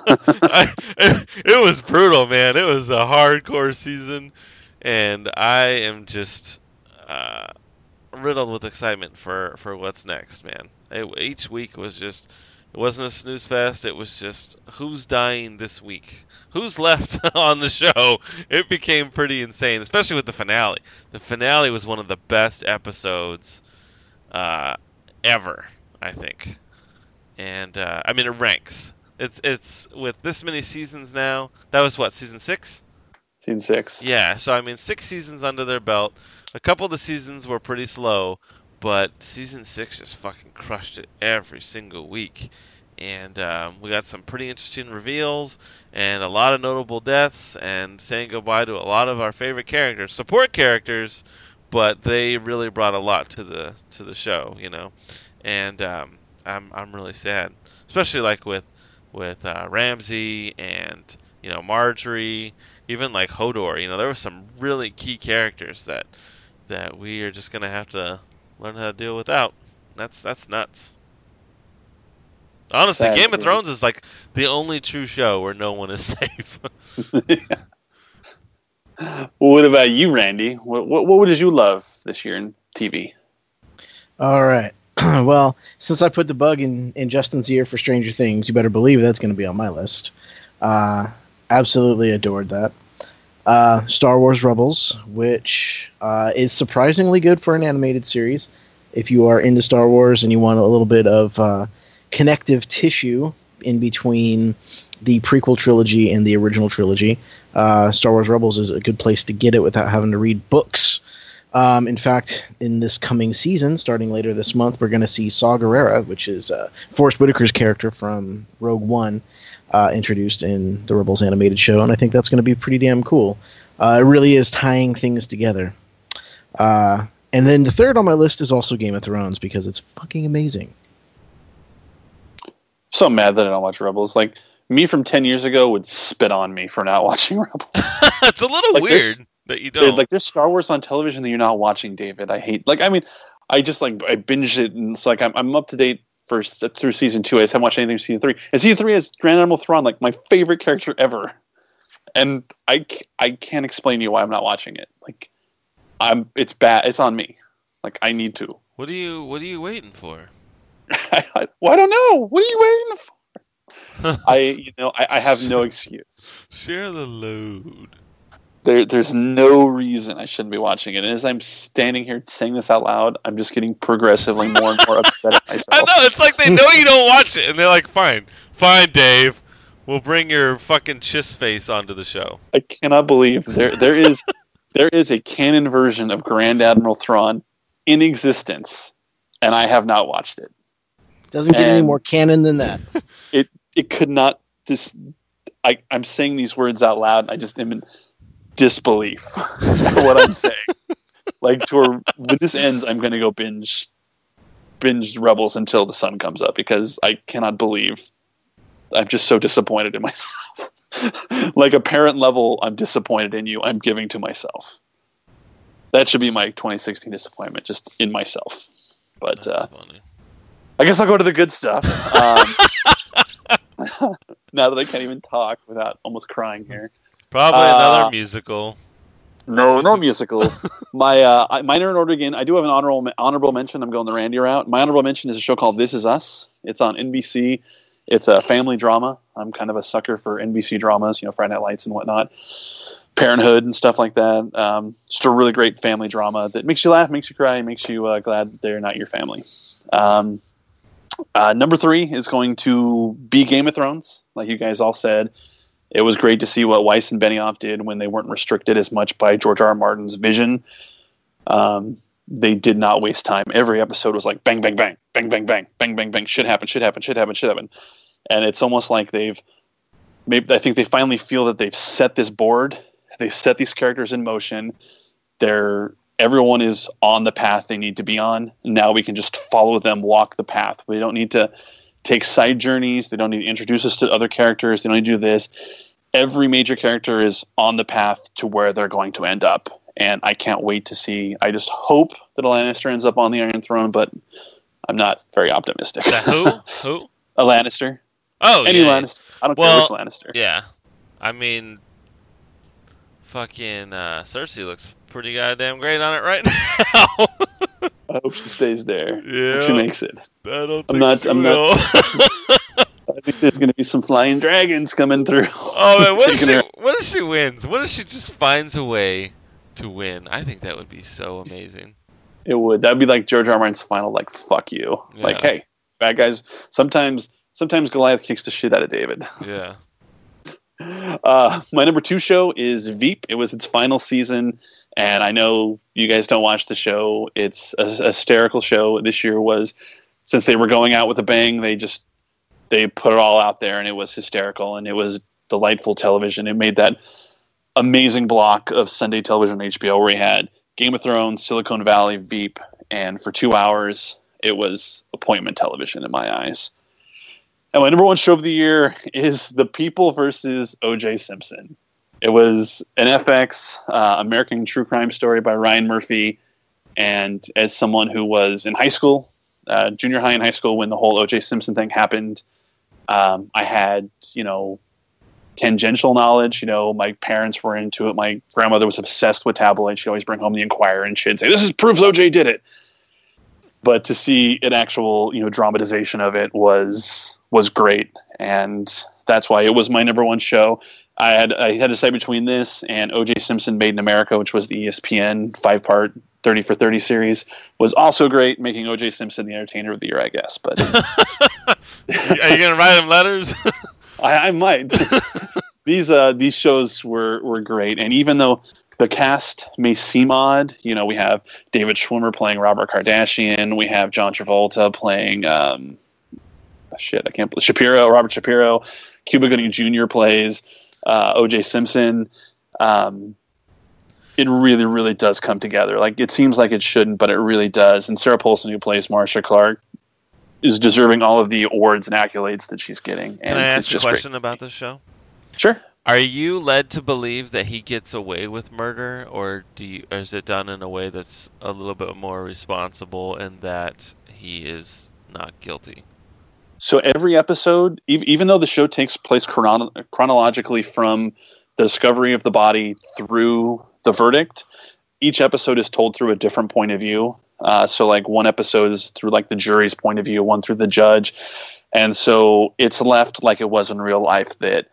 I, it, it was brutal, man. It was a hardcore season, and I am just uh, riddled with excitement for, for what's next, man. It, each week was just It wasn't a snooze fest. It was just who's dying this week, who's left on the show. It became pretty insane, especially with the finale. The finale was one of the best episodes uh, ever, I think. And uh, I mean, it ranks. It's it's with this many seasons now. That was what, season six? Season six. Yeah. So I mean, six seasons under their belt. A couple of the seasons were pretty slow, but season six just fucking crushed it every single week. And um, we got some pretty interesting reveals and a lot of notable deaths and saying goodbye to a lot of our favorite characters, support characters, but they really brought a lot to the to the show, you know. And um, I'm I'm really sad, especially like with with uh, Ramsay and you know Marjorie, even like Hodor. You know, there were some really key characters that that we are just gonna have to learn how to deal without. That's that's nuts. Honestly, Sad, Game of too. Thrones is like the only true show where no one is safe. What about you, Randy? What, what what did you love this year in T V? All right. Well, since I put the bug in, in Justin's ear for Stranger Things, you better believe that's going to be on my list. Uh, absolutely adored that. Uh, Star Wars Rebels, which uh, is surprisingly good for an animated series. If you are into Star Wars and you want a little bit of uh, connective tissue in between the prequel trilogy and the original trilogy, uh, Star Wars Rebels is a good place to get it without having to read books. Um, in fact, in this coming season, starting later this month, we're going to see Saw Gerrera, which is uh, Forrest Whitaker's character from Rogue One, uh, introduced in the Rebels animated show, and I think that's going to be pretty damn cool. Uh, it really is tying things together. Uh, and then the third on my list is also Game of Thrones, because it's fucking amazing. So mad that I don't watch Rebels. Like, me from ten years ago would spit on me for not watching Rebels. It's a little Like, weird there's- that you There- don't. Like, there's Star Wars on television that you're not watching, David. I hate. Like, I mean, I just like I binged it, and it's like I'm I'm up to date for through season two. I just haven't watched anything season three. And season three is Grand Admiral Thrawn, like my favorite character ever. And I c- I can't explain to you why I'm not watching it. Like, I'm it's bad. It's on me. Like, I need to. What are you What are you waiting for? I, I, well, I don't know. What are you waiting for? I you know I, I have no excuse. Share the load. There, there's no reason I shouldn't be watching it. And as I'm standing here saying this out loud, I'm just getting progressively more and more upset at myself. I know, it's like they know you don't watch it, and they're like, fine, fine, Dave, we'll bring your fucking chiss face onto the show. I cannot believe there there is there is a canon version of Grand Admiral Thrawn in existence, and I have not watched it. Doesn't get any And- more canon than that. It it could not. This I I'm saying these words out loud. I just am in disbelief at what I'm saying. Like, to where, when this ends, I'm going to go binge binge Rebels until the sun comes up, because I cannot believe I'm just so disappointed in myself. Like a parent level, I'm disappointed in you. I'm giving to myself. That should be my twenty sixteen disappointment, just in myself. But uh, That's funny. I guess I'll go to the good stuff. Um, now that I can't even talk without almost crying here. Probably uh, another musical. No, no musicals. My uh, I- mine are in order again. I do have an honorable honorable mention. I'm going the Randy route. My honorable mention is a show called This Is Us. It's on N B C. It's a family drama. I'm kind of a sucker for N B C dramas, you know, Friday Night Lights and whatnot, Parenthood and stuff like that. Um, just a really great family drama that makes you laugh, makes you cry, makes you uh, glad that they're not your family. Um, uh, number three is going to be Game of Thrones, like you guys all said. It was great to see what Weiss and Benioff did when they weren't restricted as much by George R. R. Martin's vision. Um, they did not waste time. Every episode was like bang, bang, bang, bang, bang, bang, bang, bang, bang. Should happen, should happen, should happen, should happen. And it's almost like they've, maybe I think they finally feel that they've set this board. They've set these characters in motion. They're everyone is on the path they need to be on. Now we can just follow them, walk the path. We don't need to take side journeys. They don't need to introduce us to other characters. They don't need to do this. Every major character is on the path to where they're going to end up. And I can't wait to see. I just hope that a Lannister ends up on the Iron Throne, but I'm not very optimistic. The who? Who? A Lannister. Oh, Any yeah. Lannister. I don't Well, care which Lannister. Yeah. I mean, fucking uh, Cersei looks pretty goddamn great on it right now. I hope she stays there. I Yeah. hope she makes it. I don't I'm think not- she I'm will. I think there's going to be some flying dragons coming through. Oh man, what if Taking she? her- What if she wins? What if she just finds a way to win? I think that would be so amazing. It would. That'd be like George R. R. Martin's final, like, fuck you. Yeah. Like, hey, bad guys, sometimes sometimes Goliath kicks the shit out of David. Yeah. Uh, my number two show is Veep. It was its final season, and I know you guys don't watch the show. It's a, a hysterical show. This year was, since they were going out with a bang, they just, they put it all out there, and it was hysterical, and it was delightful television. It made that amazing block of Sunday television on H B O where we had Game of Thrones, Silicon Valley, Veep, and for two hours, it was appointment television in my eyes. And my number one show of the year is The People versus O J Simpson. It was an F X uh, American true crime story by Ryan Murphy. And as someone who was in high school, uh, junior high and high school, when the whole O J Simpson thing happened, um, I had, you know, tangential knowledge. You know, my parents were into it. My grandmother was obsessed with tabloids. She'd always bring home the Inquirer and she'd say, "This is proves O J did it." But to see an actual, you know, dramatization of it was was great, and that's why it was my number one show. I had I had to decide between this and O J Simpson Made in America, which was the E S P N five part thirty for thirty series, was also great, making O J Simpson the Entertainer of the Year, I guess. But Are you gonna write him letters? I, I might. these uh, these shows were were great, and even though the cast may seem odd, you know, we have David Schwimmer playing Robert Kardashian, we have John Travolta playing um, shit, I can't believe Shapiro, Robert Shapiro, Cuba Gooding Junior plays uh, O J Simpson. Um, it really, really does come together. Like, it seems like it shouldn't, but it really does. And Sarah Paulson, who plays Marcia Clark, is deserving all of the awards and accolades that she's getting. And Can I it's ask a just question great. about this show? Sure. Are you led to believe that he gets away with murder, or do you, or is it done in a way that's a little bit more responsible and that he is not guilty? So every episode, ev- even though the show takes place chrono- chronologically from the discovery of the body through the verdict, each episode is told through a different point of view. Uh, so like one episode is through like the jury's point of view, one through the judge. And so it's left like it was in real life, that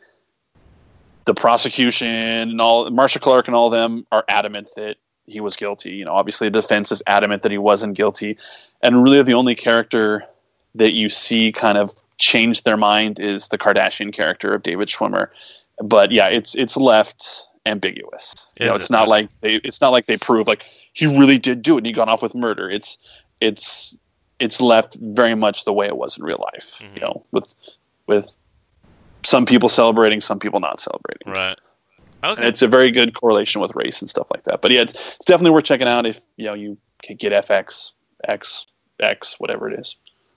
the prosecution and all, Marcia Clark and all of them are adamant that he was guilty. You know, obviously the defense is adamant that he wasn't guilty. And really the only character that you see kind of change their mind is the Kardashian character of David Schwimmer. But yeah, it's it's left ambiguous. You Is know, it's it? not like they it's not like they prove like he really did do it and he got off with murder. It's it's it's left very much the way it was in real life. Mhm. You know, with with some people celebrating, some people not celebrating. Right. And Okay. it's a very good correlation with race and stuff like that. But yeah, it's, it's definitely worth checking out if you know you can get F X, X, X, whatever it is.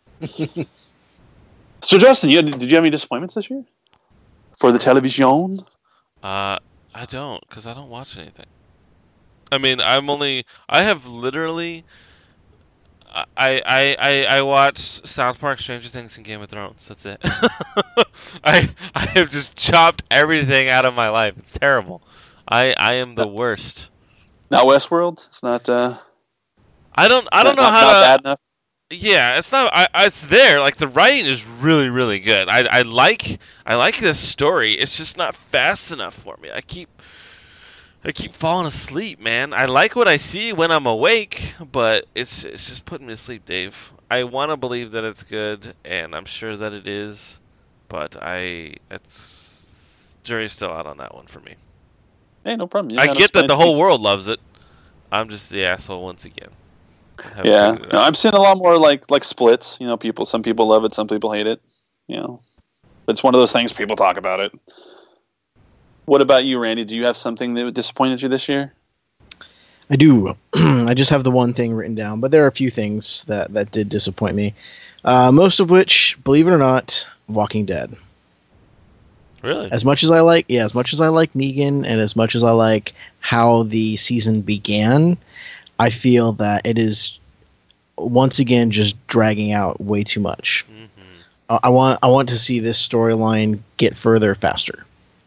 So Justin, you had, did you have any disappointments this year for the television? Uh, I don't, because I don't watch anything. I mean, I'm only. I have literally. I I I I watched South Park, Stranger Things, and Game of Thrones. That's it. I I have just chopped everything out of my life. It's terrible. I I am the worst. Not Westworld. It's not. Uh, I don't I don't not, know not, how not to. bad enough. Yeah, it's not. I, I- it's there. Like the writing is really, really good. I, I like, I like this story. It's just not fast enough for me. I keep, I keep falling asleep, man. I like what I see when I'm awake, but it's, it's just putting me to sleep, Dave. I want to believe that it's good, and I'm sure that it is, but I, it's, jury's still out on that one for me. Hey, no problem. You I gotta get that explain the it to whole me. world loves it. I'm just the asshole once again. I haven't Yeah, figured it no, out. I'm seeing a lot more like like splits. You know, people. Some people love it. Some people hate it. You know, but it's one of those things people talk about it. What about you, Randy? Do you have something that disappointed you this year? I do. I just have the one thing written down, but there are a few things that, that did disappoint me. Uh, most of which, believe it or not, Walking Dead. Really? As much as I like, yeah, as much as I like Negan, and as much as I like how the season began, I feel that it is once again just dragging out way too much. hmm I I want I want to see this storyline get further faster.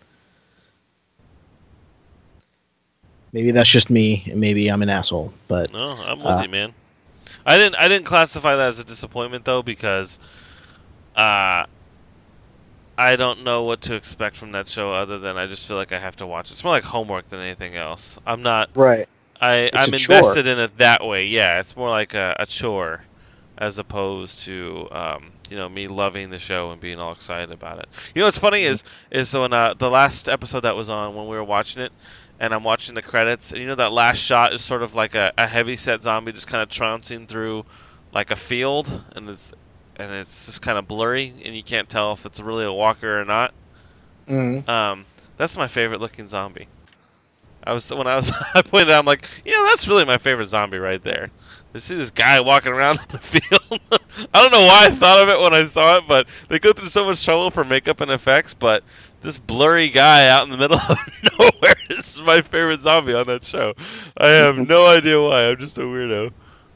Maybe that's just me, and maybe I'm an asshole, but No, I'm with Uh, you, man. I didn't. I didn't classify that as a disappointment though, because, uh, I don't know what to expect from that show other than I just feel like I have to watch it. It's more like homework than anything else. I'm not Right. I It's I'm a chore. invested in it that way. Yeah, it's more like a, a chore as opposed to um, you know, me loving the show and being all excited about it. You know what's funny is is when uh, the last episode that was on when we were watching it, and I'm watching the credits, and you know that last shot is sort of like a, a heavy set zombie just kind of trouncing through like a field, and it's and it's just kind of blurry, and you can't tell if it's really a walker or not. Mm-hmm. Um, that's my favorite looking zombie. I was when I was I pointed out, I'm like, you know, that's really my favorite zombie right there. To see this guy walking around in the field. I don't know why I thought of it when I saw it, but they go through so much trouble for makeup and effects. But this blurry guy out in the middle of nowhere is my favorite zombie on that show. I have no idea why. I'm just a weirdo.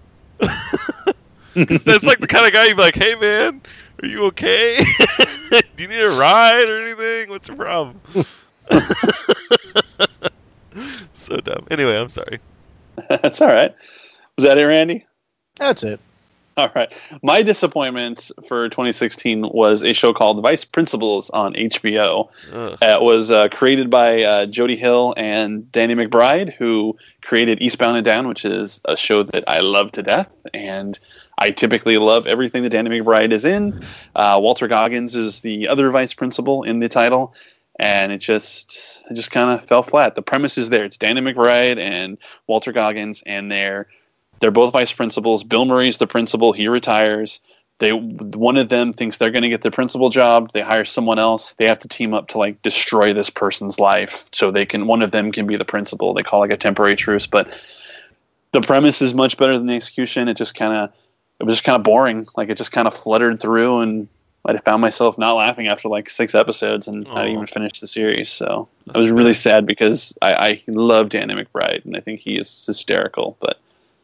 That's like the kind of guy you'd be like, hey man, are you okay? Do you need a ride or anything? What's your problem? So dumb. Anyway, I'm sorry. That's all right. Was that it, Randy? That's it. All right. My disappointment for twenty sixteen was a show called Vice Principals on H B O. Ugh. It was uh, created by uh, Jody Hill and Danny McBride, who created Eastbound and Down, which is a show that I love to death. And I typically love everything that Danny McBride is in. Uh, Walter Goggins is the other vice principal in the title. And it just it just kind of fell flat. The premise is there. It's Danny McBride and Walter Goggins, and they're they're both vice principals. Bill Murray's the principal. He retires. They one of them thinks they're going to get the principal job. They hire someone else. They have to team up to like destroy this person's life so they can. One of them can be the principal. They call it like a temporary truce. But the premise is much better than the execution. It just kind of it was just kind of boring. Like it just kind of fluttered through, and I found myself not laughing after like six episodes and Oh. not even finished the series. So I was really sad because I, I love Danny McBride and I think he is hysterical, but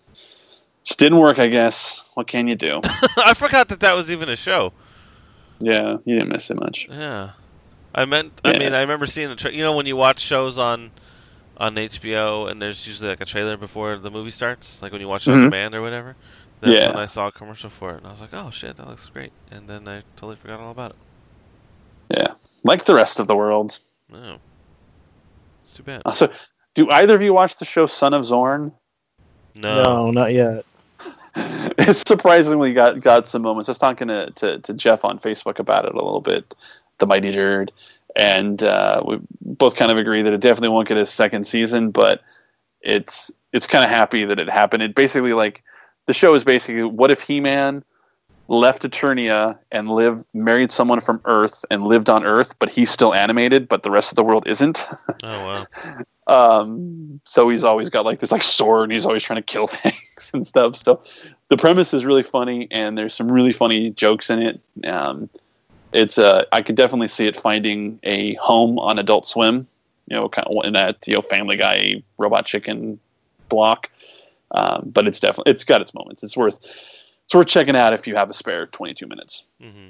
just didn't work, I guess. What can you do? I forgot that that was even a show. Yeah, you didn't miss it much. Yeah, I meant. I Yeah. mean, I remember seeing a tra- you know when you watch shows on on H B O and there's usually like a trailer before the movie starts, like when you watch it on Mhm. demand or whatever. That's Yeah. when I saw a commercial for it, and I was like, "Oh shit, that looks great!" And then I totally forgot all about it. Yeah, like the rest of the world. Oh, it's too bad. Also, do either of you watch the show Son of Zorn? No. No, not yet. It's surprisingly got got some moments. I was talking to, to, to Jeff on Facebook about it a little bit, the Mighty Nerd, and uh, we both kind of agree that it definitely won't get a second season, but it's it's kind of happy that it happened. It basically like the show is basically what if He-Man left Eternia and lived married someone from Earth and lived on Earth, but he's still animated, but the rest of the world isn't. Oh wow. Um, so he's always got like this like sword and he's always trying to kill things and stuff. So the premise is really funny and there's some really funny jokes in it. Um, it's uh, I could definitely see it finding a home on Adult Swim, you know, kind of in that, you know, Family Guy, Robot Chicken block. Um, but it's definitely, it's got its moments. It's worth, it's worth checking out if you have a spare twenty-two minutes. Mm-hmm.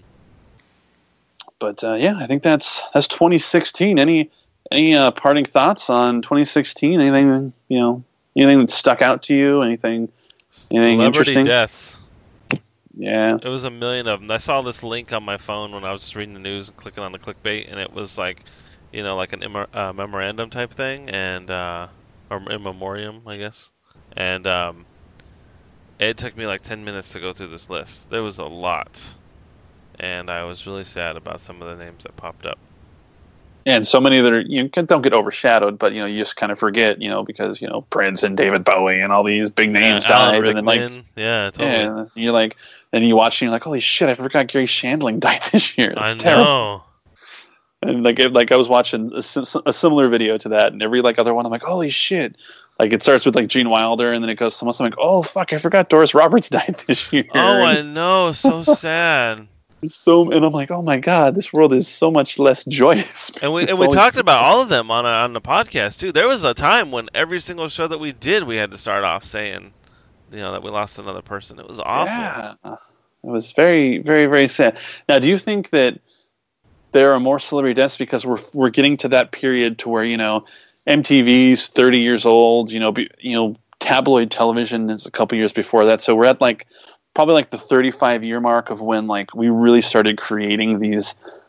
But uh, yeah, I think that's, that's twenty sixteen. Any, Any uh, parting thoughts on twenty sixteen? Anything, you know, anything that stuck out to you? Anything, anything Celebrity interesting? deaths. Yeah. It was a million of them. I saw this link on my phone when I was just reading the news and clicking on the clickbait, and it was like, you know, like an immor- uh, memorandum type thing, and uh, or in memoriam, I guess. And um, it took me like ten minutes to go through this list. There was a lot, and I was really sad about some of the names that popped up. And so many that are, you know, don't get overshadowed, but, you know, you just kind of forget, you know, because, you know, Prince and David Bowie and all these big names Yeah, Alan died. And then, like, Rickman. yeah, totally. yeah, and you're like, and you watch and you're like, holy shit, I forgot Gary Shandling died this year. That's I terrible. know. And like, it, like I was watching a, sim- a similar video to that, and every like other one, I'm like, holy shit. Like it starts with like Gene Wilder, and then it goes someone. I'm like, oh fuck, I forgot Doris Roberts died this year. Oh, I and know. So sad. so, and I'm like, oh my god, this world is so much less joyous. And we It's and we always- talked about all of them on a, on the podcast too. There was a time when every single show that we did, we had to start off saying, you know, that we lost another person. It was awful. Yeah, it was very, very, very sad. Now, do you think that there are more celebrity deaths because we're we're getting to that period to where, you know, M T V's thirty years old, you know, be, you know, tabloid television is a couple years before that, so we're at like probably like the thirty-five year mark of when like we really started creating these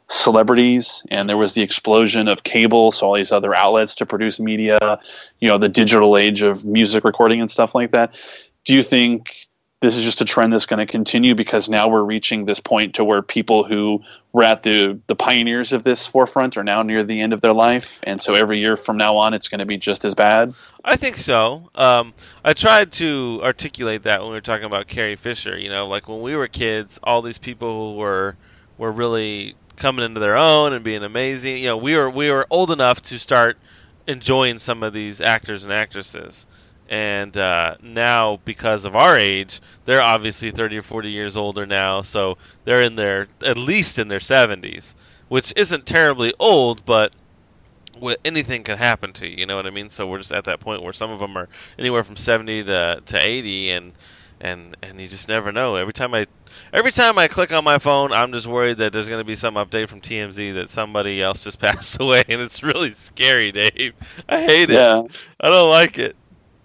celebrities, and there was the explosion of cable, so all these other outlets to produce media, you know, the digital age of music recording and stuff like that. Do you think this is just a trend that's going to continue because now we're reaching this point to where people who were at the, the pioneers of this forefront are now near the end of their life, and so every year from now on it's going to be just as bad? I think so. Um, I tried to articulate that when we were talking about Carrie Fisher. You know, like when we were kids, all these people who were were really coming into their own and being amazing. You know, we were we were old enough to start enjoying some of these actors and actresses, and uh, now because of our age, they're obviously thirty or forty years older now, so they're in their at least in their seventies, which isn't terribly old, but anything can happen to you. You know what I mean? So we're just at that point where some of them are anywhere from seventy to to eighty, and and and you just never know. Every time I Every time I click on my phone, I'm just worried that there's going to be some update from T M Z that somebody else just passed away, and it's really scary, Dave. I hate it. Yeah. I don't like it.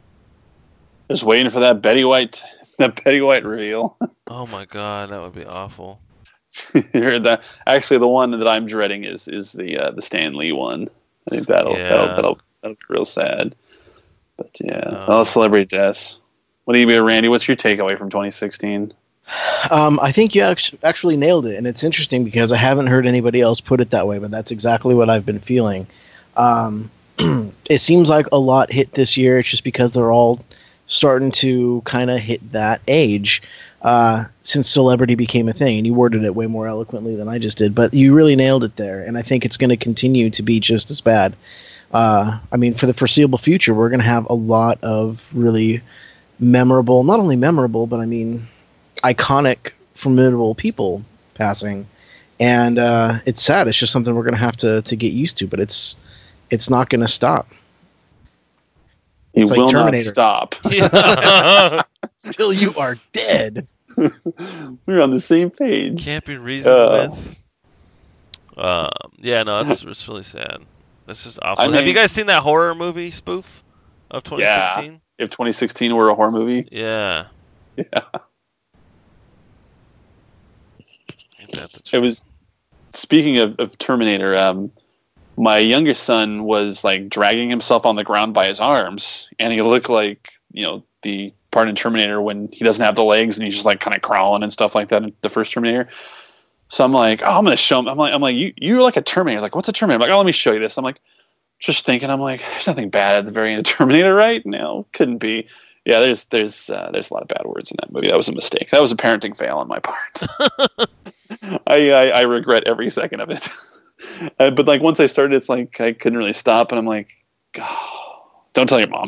Just waiting for that Betty White, that Betty White reveal. Oh my God, that would be awful. You heard that? Actually, the one that I'm dreading is is the uh, the Stan Lee one. I think that'll Yeah. that'll, that'll that'll be real sad. But yeah, Um, all celebrity deaths. What do you be, Randy? What's your takeaway from twenty sixteen? Um, I think you act- actually nailed it, and it's interesting because I haven't heard anybody else put it that way, but that's exactly what I've been feeling. Um, it seems like a lot hit this year. It's just because they're all starting to kind of hit that age uh, since celebrity became a thing, and you worded it way more eloquently than I just did, but you really nailed it there, and I think it's going to continue to be just as bad. Uh, I mean, for the foreseeable future, we're going to have a lot of really memorable, not only memorable, but I mean iconic, formidable people passing, and uh, it's sad. It's just something we're going to have to to get used to, but it's it's not going to stop. He It's like will Terminator. not stop. Yeah. Till you are dead. We're on the same page. Can't be reasoned Uh. with. Um, yeah, no, that's it's really sad. That's just awful. I Have mean- you guys seen that horror movie spoof of twenty sixteen? If twenty sixteen were a horror movie, Yeah. yeah. Ain't that the It truth? was. Speaking of, of Terminator, um, my youngest son was like dragging himself on the ground by his arms, and he looked like, you know, the part in Terminator when he doesn't have the legs and he's just like kind of crawling and stuff like that in the first Terminator. So I'm like, oh, I'm gonna show him. I'm like, I'm like, you you're like a Terminator. Like, what's a Terminator? I'm like, oh, let me show you this. I'm like, just thinking. I'm like, there's nothing bad at the very end of Terminator, right? No, couldn't be. Yeah, there's there's uh, there's a lot of bad words in that movie. That was a mistake. That was a parenting fail on my part. I, I I regret every second of it. Uh, but like once I started, it's like I couldn't really stop, and I'm like, oh, don't tell your mom.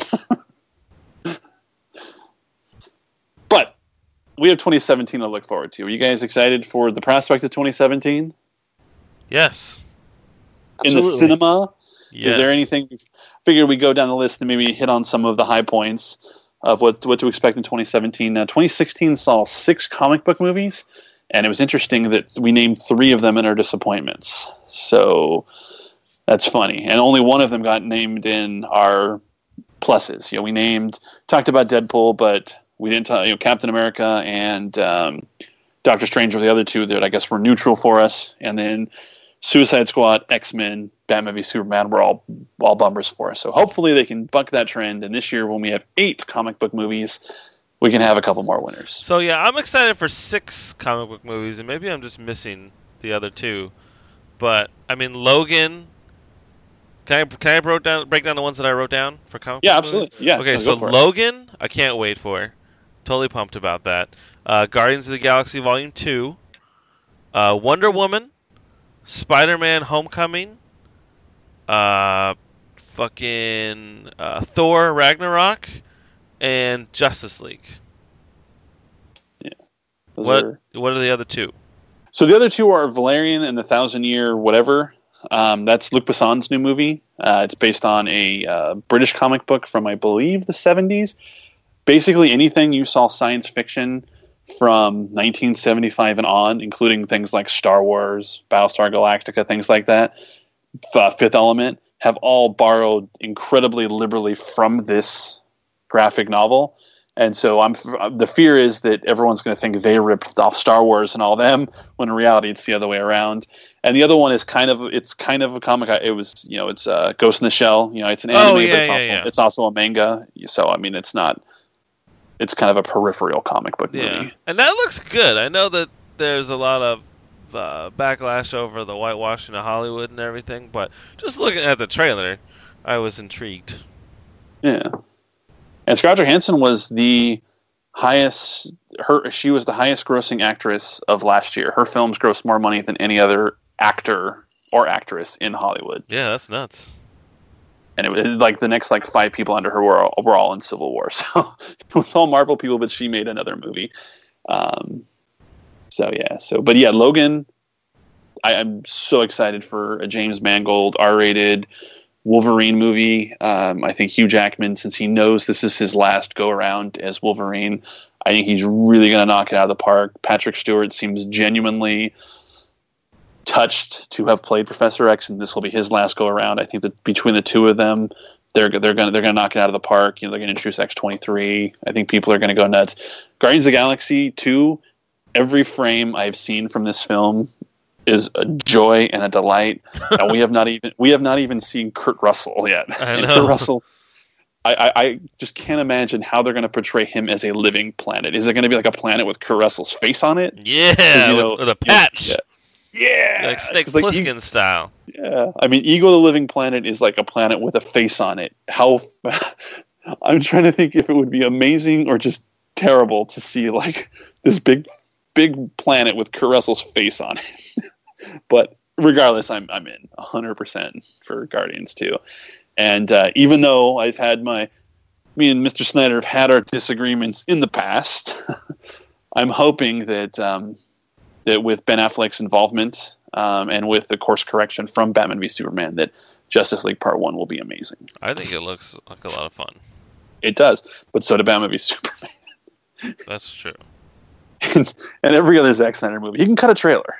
But we have twenty seventeen to look forward to. Are you guys excited for the prospect of twenty seventeen Yes. in the Absolutely. cinema? Yes. Is there anything? Figure we go down the list and maybe hit on some of the high points of what what to expect in twenty seventeen. Now, twenty sixteen saw six comic book movies, and it was interesting that we named three of them in our disappointments. So that's funny, and only one of them got named in our pluses. You know, we named talked about Deadpool, but we didn't talk. You know, Captain America and um, Doctor Strange were the other two that I guess were neutral for us, and then Suicide Squad, X-Men, Batman v Superman were all all bummers for us. So hopefully they can buck that trend. And this year, when we have eight comic book movies, we can have a couple more winners. So yeah, I'm excited for six comic book movies, and maybe I'm just missing the other two. But I mean, Logan. Can I can I break down break down the ones that I wrote down for comic Yeah, book movies? absolutely. Yeah. Okay, no, so go for it. Logan, I can't wait for. Totally pumped about that. Uh, Guardians of the Galaxy Volume two, uh, Wonder Woman, Spider-Man: Homecoming, uh, fucking uh, Thor: Ragnarok, and Justice League. Those What are- what are the other two? So the other two are Valerian and the Thousand Year whatever. Um, that's Luc Besson's new movie. Uh, it's based on a uh, British comic book from, I believe, the seventies. Basically, anything you saw science fiction from nineteen seventy-five and on, including things like Star Wars, Battlestar Galactica, things like that, uh, Fifth Element, have all borrowed incredibly liberally from this graphic novel. And so I'm the fear is that everyone's going to think they ripped off Star Wars and all them, when in reality it's the other way around. And the other one is kind of it's kind of a comic. It was you know it's uh, Ghost in the Shell. You know it's an anime, oh, yeah, but it's yeah, also yeah. it's also a manga. So I mean it's not it's kind of a peripheral comic book Yeah, movie. and that looks good. I know that there's a lot of uh, backlash over the whitewashing of Hollywood and everything, but just looking at the trailer, I was intrigued. Yeah, and Scarlett Johansson was the highest. Her she was the highest grossing actress of last year. Her films grossed more money than any other actor or actress in Hollywood. Yeah, that's nuts. And it was like the next like five people under her were all, were all in Civil War. So it was all Marvel people, but she made another movie. Um, so yeah, so but yeah, Logan. I, I'm so excited for a James Mangold R-rated Wolverine movie. Um, I think Hugh Jackman, since he knows this is his last go around as Wolverine, I think he's really going to knock it out of the park. Patrick Stewart seems genuinely touched to have played Professor X, and this will be his last go around. I think that between the two of them, they're they're going to they're going to knock it out of the park. You know, they're going to introduce X twenty-three. I think people are going to go nuts. Guardians of the Galaxy two. Every frame I've seen from this film is a joy and a delight. And we have not even we have not even seen Kurt Russell yet. I and know. Kurt Russell. I, I, I just can't imagine how they're going to portray him as a living planet. Is it going to be like a planet with Kurt Russell's face on it? Yeah, you know, with, with a patch. Yeah. Yeah, Like Snake 'cause, like, Plissken E- style. Yeah, I mean, Ego the Living Planet is like a planet with a face on it. How I'm trying to think if it would be amazing or just terrible to see like this big, big planet with Kurt Russell's face on it. But regardless, I'm I'm in one hundred percent for Guardians two. And uh, even though I've had my me and Mister Snyder have had our disagreements in the past, I'm hoping that. Um, that with Ben Affleck's involvement um, and with the course correction from Batman v Superman, that Justice League Part One will be amazing. I think it looks like a lot of fun. It does, but so did Batman v Superman. That's true. and, and every other Zack Snyder movie. He can cut a trailer.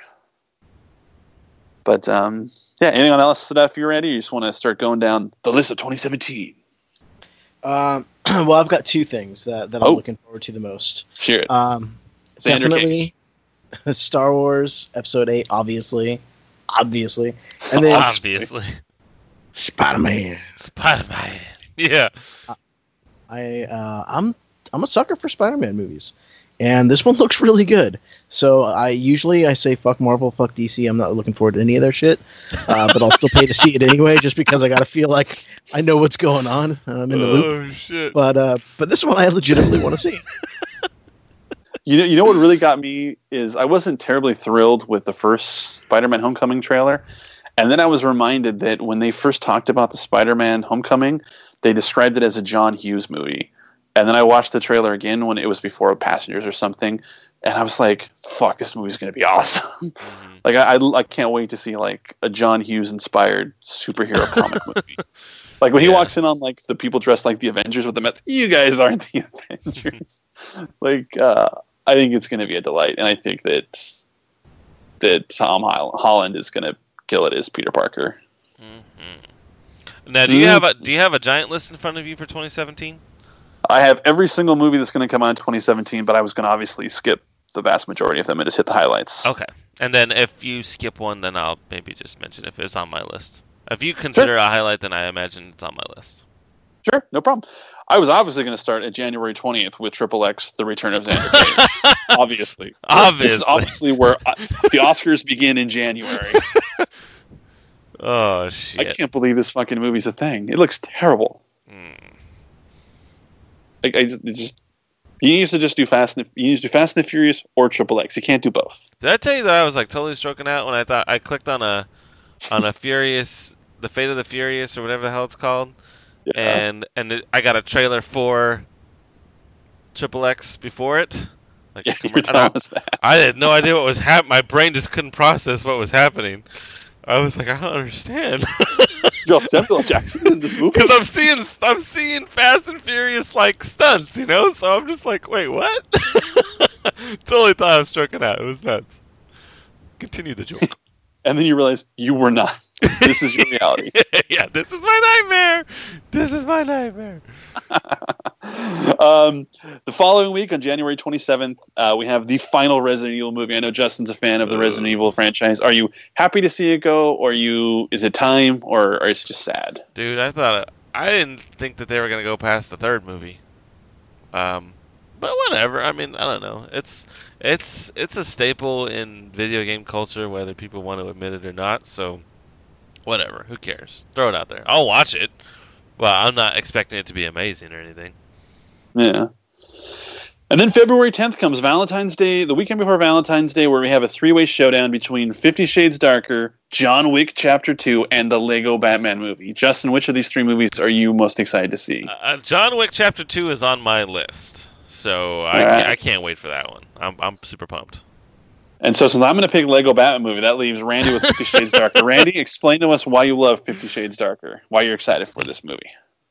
But um, yeah, anything else that if you're ready, you just want to start going down the list of twenty seventeen. Um, well, I've got two things that, that I'm Oh. looking forward to the most. Let's hear it. Um, Xander definitely Star Wars Episode eight, obviously. Obviously. And then Obviously. Spider-Man. Spider-Man. Yeah. I, uh, I'm, I'm a sucker for Spider-Man movies. And this one looks really good. So I usually I say fuck Marvel, fuck D C. I'm not looking forward to any of their shit. Uh, but I'll still pay to see it anyway, just because I got to feel like I know what's going on and I'm in the loop. Oh, shit. But uh, but this one I legitimately want to see. You know, you know what really got me is I wasn't terribly thrilled with the first Spider-Man Homecoming trailer. And then I was reminded that when they first talked about the Spider-Man Homecoming, they described it as a John Hughes movie. And then I watched the trailer again when it was before Passengers or something. And I was like, fuck, this movie's going to be awesome. Mhm. Like, I, I, I can't wait to see, like, a John Hughes-inspired superhero comic movie. Like, when he Yeah. walks in on, like, the people dressed like the Avengers with the meth, you guys aren't the Avengers. Like, uh, I think it's going to be a delight. And I think that that Tom Holl- Holland is going to kill it as Peter Parker. Mhm. Now, do you Mm. have a do you have a giant list in front of you for twenty seventeen? I have every single movie that's going to come out in twenty seventeen, but I was going to obviously skip the vast majority of them and just hit the highlights. Okay. And then if you skip one, then I'll maybe just mention if it's on my list. If you consider a highlight, then I imagine it's on my list. Sure, no problem. I was obviously going to start at January twentieth with Triple X, The Return of Xander Cage. Obviously. This is Obviously. obviously where I, the Oscars begin in January. Oh, I shit. can't believe this fucking movie's a thing. It looks terrible. Mm. I, I just, it just he needs to just do Fast and he needs to do Fast and the Furious or Triple X. He can't do both. Did I tell you that I was like totally stroking out when I thought I clicked on a on a Furious, the Fate of the Furious or whatever the hell it's called, Yeah. and and it, I got a trailer for Triple X before it. Like, yeah, you and were I, telling us that. I had no idea what was happening. My brain just couldn't process what was happening. I was like, I don't understand. Yo, Samuel L. Jackson in this movie. Because I'm seeing I'm seeing Fast and Furious like stunts, you know. So I'm just like, wait, what? Totally thought I was stroking out. It was nuts. Continue the joke. and then you realize you were not. This is your reality. Yeah, this is my nightmare. This is my nightmare. um, the following week, on January twenty-seventh, uh, we have the final Resident Evil movie. I know Justin's a fan of the Resident Evil franchise. Are you happy to see it go, or are you? Is it time, or, or it's just sad? Dude, I thought I didn't think that they were gonna go past the third movie. Um, but whatever. I mean, I don't know. It's it's it's a staple in video game culture, whether people want to admit it or not. So, whatever. Who cares? Throw it out there. I'll watch it. Well, I'm not expecting it to be amazing or anything. Yeah. And then February tenth comes Valentine's Day, the weekend before Valentine's Day, where we have a three-way showdown between Fifty Shades Darker, John Wick Chapter two, and the Lego Batman movie. Justin, which of these three movies are you most excited to see? Uh, John Wick Chapter two is on my list, so I, right. I can't wait for that one. I'm I'm super pumped. And so since I'm going to pick Lego Batman movie, that leaves Randy with Fifty Shades Darker. Randy, explain to us why you love Fifty Shades Darker, why you're excited for this movie.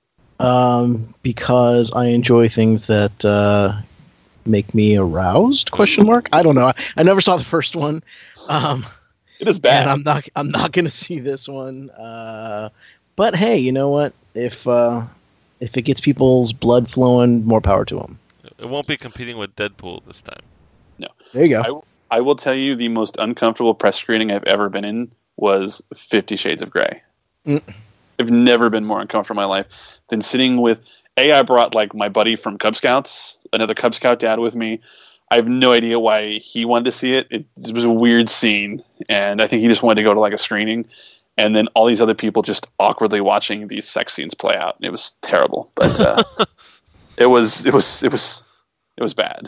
Um, because I enjoy things that uh, make me aroused? Question mark. I don't know. I, I never saw the first one. Um, it is bad. And I'm not. I'm not going to see this one. Uh, but hey, you know what? If uh, if it gets people's blood flowing, more power to them. It won't be competing with Deadpool this time. No. There you go. I, I will tell you, the most uncomfortable press screening I've ever been in was Fifty Shades of Grey. Mm. I've never been more uncomfortable in my life than sitting with, A, I brought like my buddy from Cub Scouts, another Cub Scout dad with me. I have no idea why he wanted to see it. It, it was a weird scene, and I think he just wanted to go to like a screening. And then all these other people just awkwardly watching these sex scenes play out. It was terrible, but uh, it was it was it was it was bad.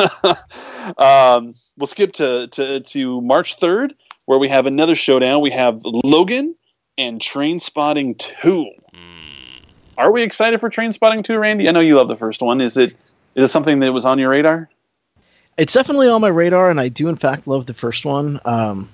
um, we'll skip to, to to March third, where we have another showdown. We have Logan and Trainspotting two. Mm. Are we excited for Trainspotting two, Randy? I know you love the first one. Is it is it something that was on your radar? It's definitely on my radar, and I do in fact love the first one. Um,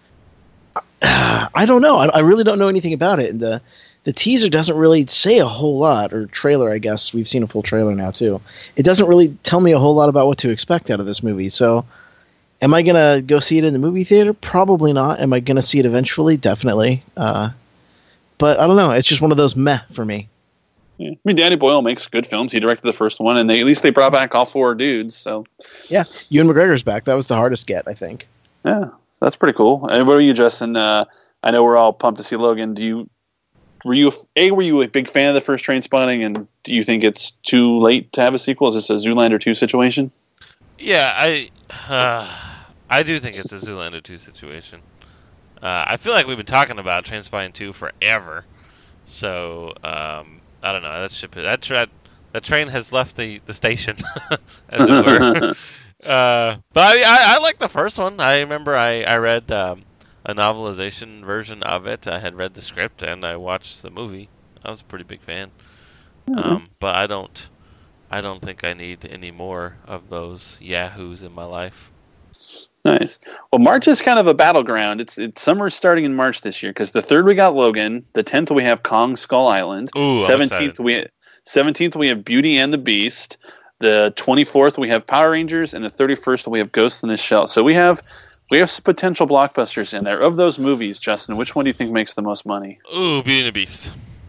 I don't know. I, I really don't know anything about it. The the teaser doesn't really say a whole lot, or trailer, I guess. We've seen a full trailer now, too. It doesn't really tell me a whole lot about what to expect out of this movie. So, am I going to go see it in the movie theater? Probably not. Am I going to see it eventually? Definitely. Uh, but I don't know. It's just one of those meh for me. Yeah. I mean, Danny Boyle makes good films. He directed the first one, and they at least they brought back all four dudes. So, yeah, Ewan McGregor's back. That was the hardest get, I think. Yeah. That's pretty cool. And what are you, Justin? Uh, I know we're all pumped to see Logan. Do you were you a were you a big fan of the first Trainspotting, and do you think it's too late to have a sequel? Is this a Zoolander two situation? Yeah, I uh, I do think it's a Zoolander two situation. Uh, I feel like we've been talking about Trainspotting two forever. So um, I don't know. That ship that tra- that train has left the, the station, as it were. Uh, but I, I I like the first one. I remember I I read um, a novelization version of it. I had read the script and I watched the movie. I was a pretty big fan. Mm-hmm. Um, but I don't I don't think I need any more of those yahoos in my life. Nice. Well, March is kind of a battleground. It's it's summer starting in March this year because the third we got Logan, the tenth we have Kong Skull Island, Ooh, seventeenth we seventeenth we have Beauty and the Beast. The twenty-fourth we have Power Rangers, and the thirty-first we have Ghost in the Shell. So we have we have some potential blockbusters in there. Of those movies, Justin, which one do you think makes the most money? Ooh, Beauty and the Beast.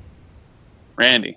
Randy.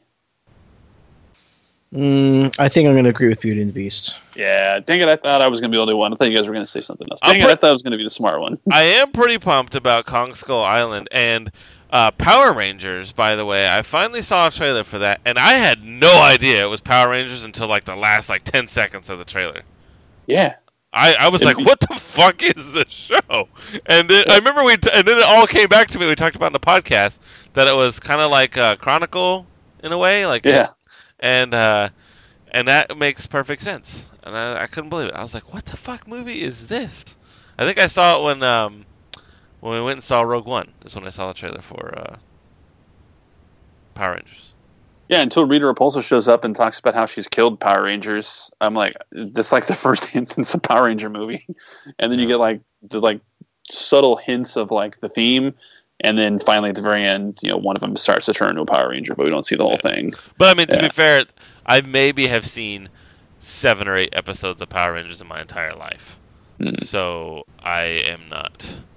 Mm, I think I'm going to agree with Beauty and the Beast. Yeah, dang it! I thought I was going to be the only one. I thought you guys were going to say something else. Dang I'm it! pre- I thought I was going to be the smart one. I am pretty pumped about Kong Skull Island and uh, Power Rangers. By the way, I finally saw a trailer for that, and I had no idea it was Power Rangers until like the last like ten seconds of the trailer. Yeah. I, I was It'd like, be- what the fuck is this show? And then, I remember we, t- and then it all came back to me. We talked about in the podcast that it was kind of like a Chronicle in a way, like Yeah. and uh, and that makes perfect sense. And I, I couldn't believe it. I was like, what the fuck movie is this? I think I saw it when um when we went and saw Rogue One. That's when I saw the trailer for uh, Power Rangers. Yeah, until Rita Repulsa shows up and talks about how she's killed Power Rangers, I'm like, that's like the first instance of Power Ranger movie, and then you get like the like subtle hints of like the theme, and then finally at the very end, you know, one of them starts to turn into a Power Ranger, but we don't see the whole thing. But I mean, to Yeah. be fair, I maybe have seen seven or eight episodes of Power Rangers in my entire life, Mm. so I am not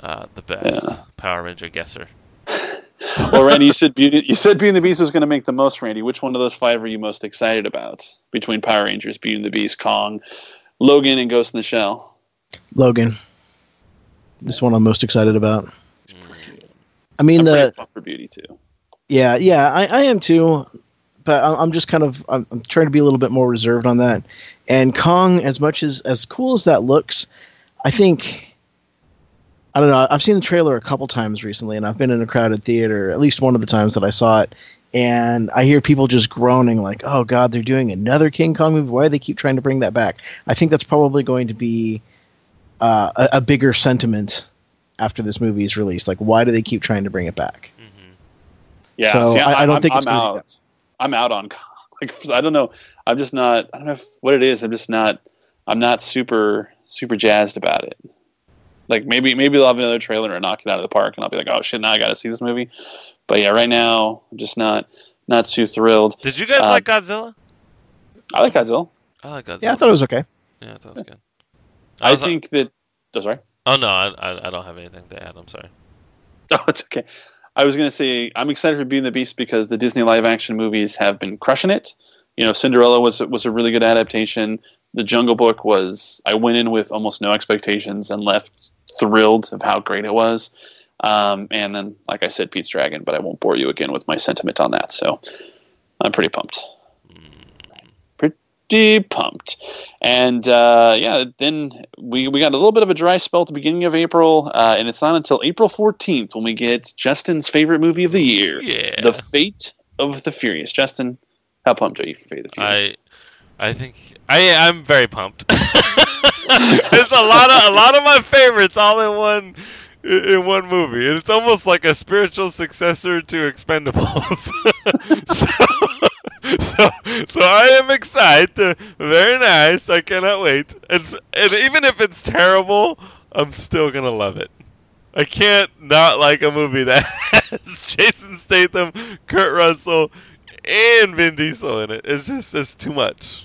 uh, the best Yeah. Power Ranger guesser. Well, Randy, you said Beauty, you said Beauty and the Beast was going to make the most. Randy, which one of those five are you most excited about between Power Rangers, Beauty and the Beast, Kong, Logan, and Ghost in the Shell? Logan. This one I'm most excited about. I mean I'm the pretty pumped for Beauty too. yeah yeah I, I am too, but I- I'm just kind of I'm, I'm trying to be a little bit more reserved on that. And Kong, as much as as cool as that looks, I think. I don't know. I've seen the trailer a couple times recently, and I've been in a crowded theater at least one of the times that I saw it. And I hear people just groaning like, "Oh God, they're doing another King Kong movie. Why do they keep trying to bring that back?" I think that's probably going to be uh, a, a bigger sentiment after this movie is released. Like, why do they keep trying to bring it back? Mm-hmm. Yeah, So see, I- I don't I'm, think I'm it's gonna be out. I'm out on Kong. Like, I don't know. I'm just not. I don't know if, what it is. I'm just not. I'm not super super jazzed about it. Like maybe maybe they'll have another trailer and knock it out of the park, and I'll be like, oh shit, now I got to see this movie. But yeah, right now I'm just not not too thrilled. Did you guys Uh, like Godzilla? I like Godzilla. I like Godzilla. Yeah, I thought it was okay. Yeah, I thought it was good. I, was- think that. Oh, sorry. Oh no, I, I I don't have anything to add. I'm sorry. Oh, it's okay. I was gonna say I'm excited for Beauty and the Beast because the Disney live action movies have been crushing it. You know, Cinderella was was a really good adaptation. The Jungle Book was. I went in with almost no expectations and left thrilled of how great it was. Um, and then, like I said, Pete's Dragon, but I won't bore you again with my sentiment on that. So I'm pretty pumped. Pretty pumped. And uh, yeah, then we, we got a little bit of a dry spell at the beginning of April, uh, and it's not until April fourteenth when we get Justin's favorite movie of the year, Yeah. The Fate of the Furious. Justin, how pumped are you for Fate of the Furious? I I think I I'm very pumped. There's a lot of a lot of my favorites all in one in one movie, and it's almost like a spiritual successor to Expendables. so, so so I am excited. Very nice. I cannot wait. It's and even if it's terrible, I'm still gonna love it. I can't not like a movie that has Jason Statham, Kurt Russell, and Vin Diesel in it. It's just it's too much.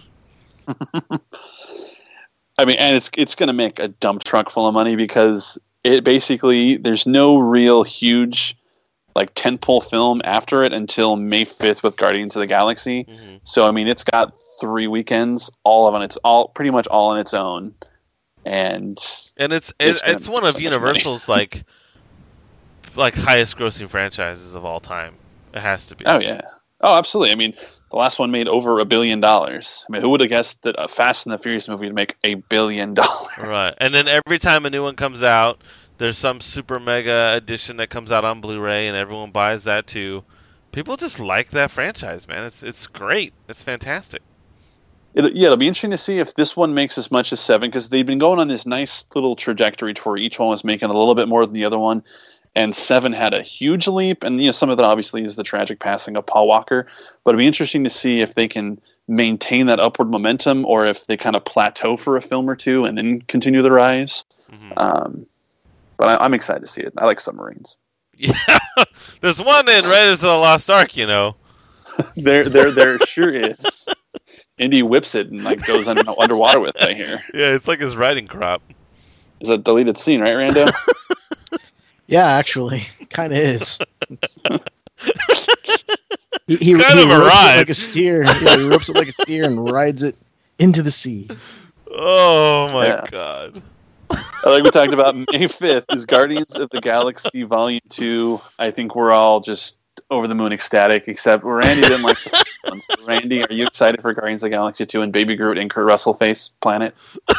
I mean, and it's it's going to make a dump truck full of money because it basically there's no real huge like tentpole film after it until May fifth with Guardians of the Galaxy. Mm-hmm. So I mean, it's got three weekends, all of on its all pretty much all on its own, and And it's It's it's, gonna it's one make of so much Universal's like like highest grossing franchises of all time. It has to be. oh yeah, oh absolutely. I mean, the last one made over a billion dollars. I mean, who would have guessed that a Fast and the Furious movie would make a billion dollars? Right. And then every time a new one comes out, there's some super mega edition that comes out on Blu-ray, and everyone buys that too. People just like that franchise, man. It's it's great. It's fantastic. It, yeah, it'll be interesting to see if this one makes as much as seven, because they've been going on this nice little trajectory to where each one was making a little bit more than the other one, and seven had a huge leap. And you know, some of that obviously is the tragic passing of Paul Walker, but it'll be interesting to see if they can maintain that upward momentum or if they kind of plateau for a film or two and then continue the rise. Mm-hmm. Um, but I, I'm excited to see it. I like submarines. Yeah. There's one in Raiders of the Lost Ark, you know. there, there, there sure is. Indy whips it and like goes under, underwater with it, I hear. Yeah, it's like his riding crop. Is a deleted scene, right, Rando? Yeah, actually, kind of is. he he, Kind he of a ropes ride. it like a steer. Yeah, he ropes it like a steer and rides it into the sea. Oh my Yeah. god. Like we talked about, May fifth is Guardians of the Galaxy Volume two. I think we're all just over the moon ecstatic, except Randy didn't like the first one. So Randy, are you excited for Guardians of the Galaxy two and Baby Groot and Kurt Russell face planet?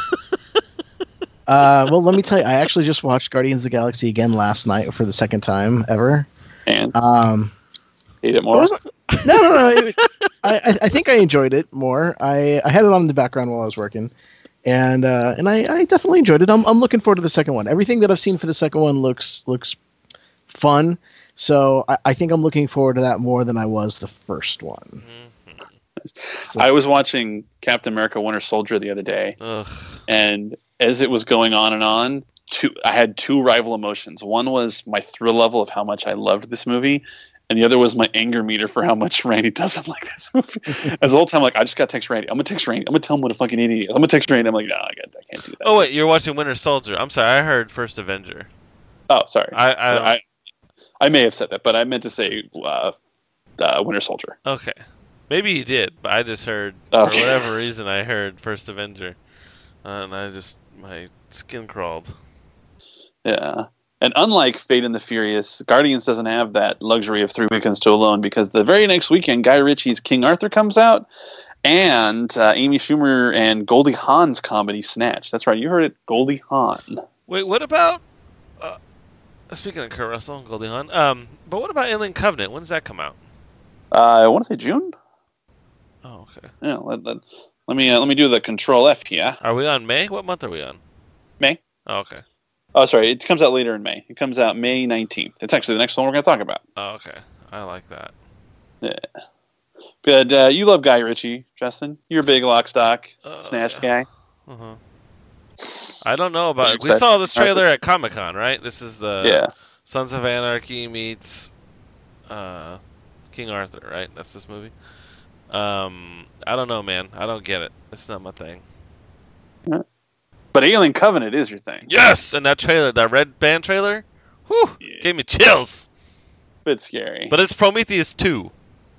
Uh, well, let me tell you, I actually just watched Guardians of the Galaxy again last night for the second time ever. And Um, hate it it more? wasn't- no, no, no. It, I, I I think I enjoyed it more. I, I had it on in the background while I was working, and uh, and I, I definitely enjoyed it. I'm I'm looking forward to the second one. Everything that I've seen for the second one looks looks fun. So I, I think I'm looking forward to that more than I was the first one. So- I was watching Captain America Winter Soldier the other day, Ugh. and as it was going on and on, two, I had two rival emotions. One was my thrill level of how much I loved this movie, and the other was my anger meter for how much Randy doesn't like this movie. As the whole time, like, I just got to text Randy. I'm going to text Randy. I'm going to tell him what a fucking idiot he is. I'm going to text Randy. I'm like, no, I can't, I can't do that. Oh wait, you're watching Winter Soldier. I'm sorry, I heard First Avenger. Oh, sorry. I I, I I may have said that, but I meant to say uh, uh, Winter Soldier. okay. Maybe you did, but I just heard Oh. for whatever reason I heard First Avenger, uh, and I just my skin crawled. Yeah. And unlike Fate and the Furious, Guardians doesn't have that luxury of three weekends to alone because the very next weekend, Guy Ritchie's King Arthur comes out, and uh, Amy Schumer and Goldie Hawn's comedy Snatch. That's right, you heard it, Goldie Hawn. Wait, what about? Uh, speaking of Kurt Russell, and Goldie Hawn, um, but what about Alien Covenant? When does that come out? Uh, I want to say June. Oh, okay. Yeah, let, let, let me uh, let me do the Control F here. Are we on May? What month are we on? May. Oh, okay. Oh, sorry, it comes out later in May. It comes out May nineteenth. It's actually the next one we're going to talk about. Oh, okay. I like that. Yeah. But uh, you love Guy Ritchie, Justin. You're a big Lock, Stock, Uh, Snatched yeah. guy. Uh-huh. I don't know about Are you it. We excited? saw this trailer at Comic Con, right? This is the Yeah. Sons of Anarchy meets uh, King Arthur, right? That's this movie. Um, I don't know, man. I don't get it. It's not my thing. But Alien Covenant is your thing. Yes, and that trailer, that red band trailer, whew, Yeah. gave me chills. Bit scary. But it's Prometheus two,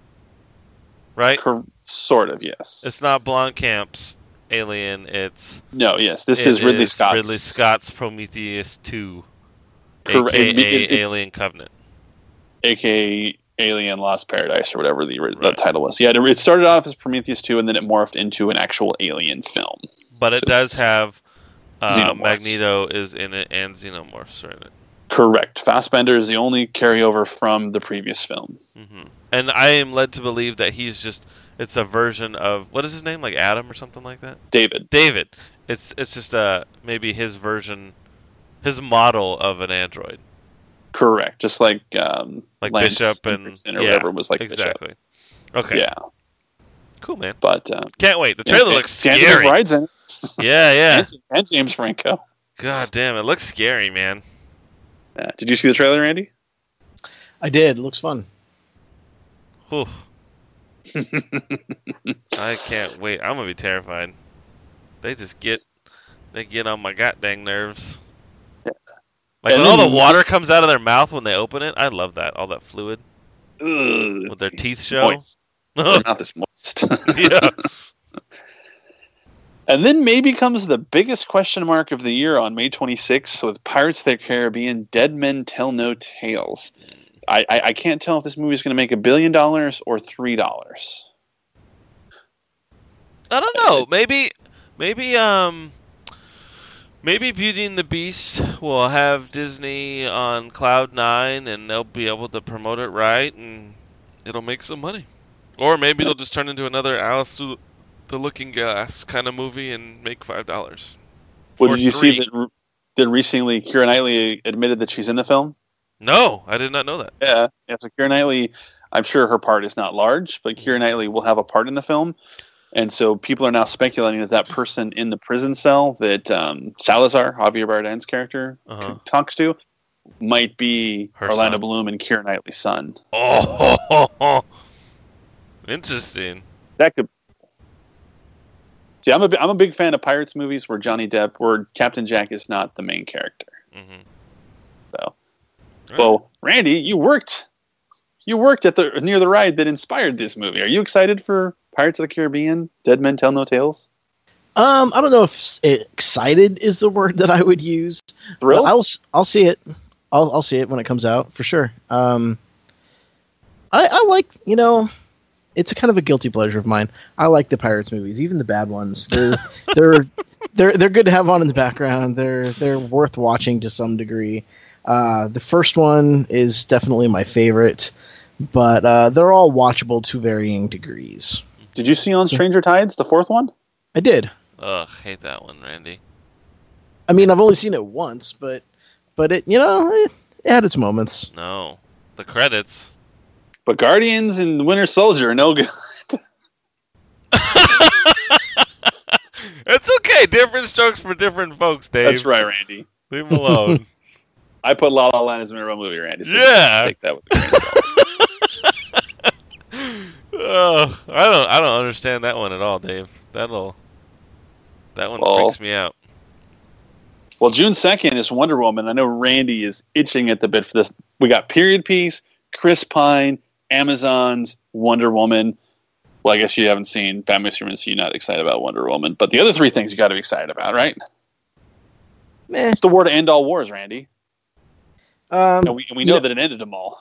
right? Cor- sort of, yes. It's not Blomkamp's Alien. It's no, yes. This it is Ridley Scott's. Ridley Scott's Prometheus two, Cor- aka it- it- it- Alien Covenant. A K A Alien Lost Paradise or whatever the, ori- the Right. title was. Yeah, it started off as Prometheus two and then it morphed into an actual Alien film. But it So- does have uh, Xenomorphs. Magneto is in it and Xenomorphs are in it. Correct. Fassbender is the only carryover from the previous film. hmm And I am led to believe that he's just it's a version of what is his name, like Adam or something like that. David. David. It's it's just uh maybe his version, his model of an android, Correct. Just like um, like Lance Bishop and Henriksen or yeah, whatever was like exactly. Bishop. Okay. Yeah. Cool, man. But uh, Can't wait. The trailer and- looks and scary. McBride's in it. Yeah, yeah. And, and James Franco. God damn, it looks scary, man. Yeah. Did you see the trailer, Andy? I did. It looks fun. Whew. I can't wait. I'm gonna be terrified. They just get, they get on my goddamn nerves. Yeah. Like And when all the then- water comes out of their mouth when they open it. I love that. All that fluid Ugh, with their teeth show. moist. They're not this moist. Yeah. And then maybe comes the biggest question mark of the year on May twenty-sixth with Pirates of the Caribbean: Dead Men Tell No Tales. I, I, I can't tell if this movie is going to make a billion dollars or three dollars. I don't know. Maybe, maybe, um, maybe Beauty and the Beast will have Disney on Cloud Nine, and they'll be able to promote it right, and it'll make some money. Or maybe it'll just turn into another Alice Through the Looking Glass kind of movie and make five dollars. Well, Or did you three. see that? r- That recently Keira Knightley admitted that she's in the film? No, I did not know that. Yeah, yeah. So Keira Knightley, I'm sure her part is not large, but Keira Knightley will have a part in the film, and so people are now speculating that that person in the prison cell that um, Salazar, Javier Bardem's character, Uh-huh. t- talks to, might be Her Orlando son. Bloom and Keira Knightley's son. Oh, interesting. That could. See, I'm a bi- I'm a big fan of Pirates movies where Johnny Depp, where Captain Jack is not the main character. Mm-hmm. So, well, Randy, you worked, you worked at the near the ride that inspired this movie. Are you excited for Pirates of the Caribbean: Dead Men Tell No Tales? Um, I don't know if s- excited is the word that I would use. Thrilled? I'll s- I'll see it. I'll I'll see it when it comes out for sure. Um, I I like you know, it's a kind of a guilty pleasure of mine. I like the Pirates movies, even the bad ones. They're they're they're they're good to have on in the background. They're they're worth watching to some degree. Uh, the first one is definitely my favorite, but uh, they're all watchable to varying degrees. Did you see on Stranger Tides, the fourth one? I did. Ugh, hate that one, Randy. I mean, I've only seen it once, but but it you know it, it had its moments. No, the credits. But Guardians and Winter Soldier are no good. It's okay. Different strokes for different folks, Dave. That's right, Randy. Leave them alone. I put La La Land as a real movie, Randy. So Yeah. take that with a grain of salt. Oh, I don't. I don't understand that one at all, Dave. That'll. That one Well, freaks me out. Well, June second is Wonder Woman. I know Randy is itching at the bit for this. We got Period Piece, Chris Pine, Amazon's Wonder Woman. Well, I guess you haven't seen Batman Superman, so you're not excited about Wonder Woman. But the other three things you got to be excited about, right? Meh. It's the war to end all wars, Randy. Um, And we, and we know yeah. that it ended them all.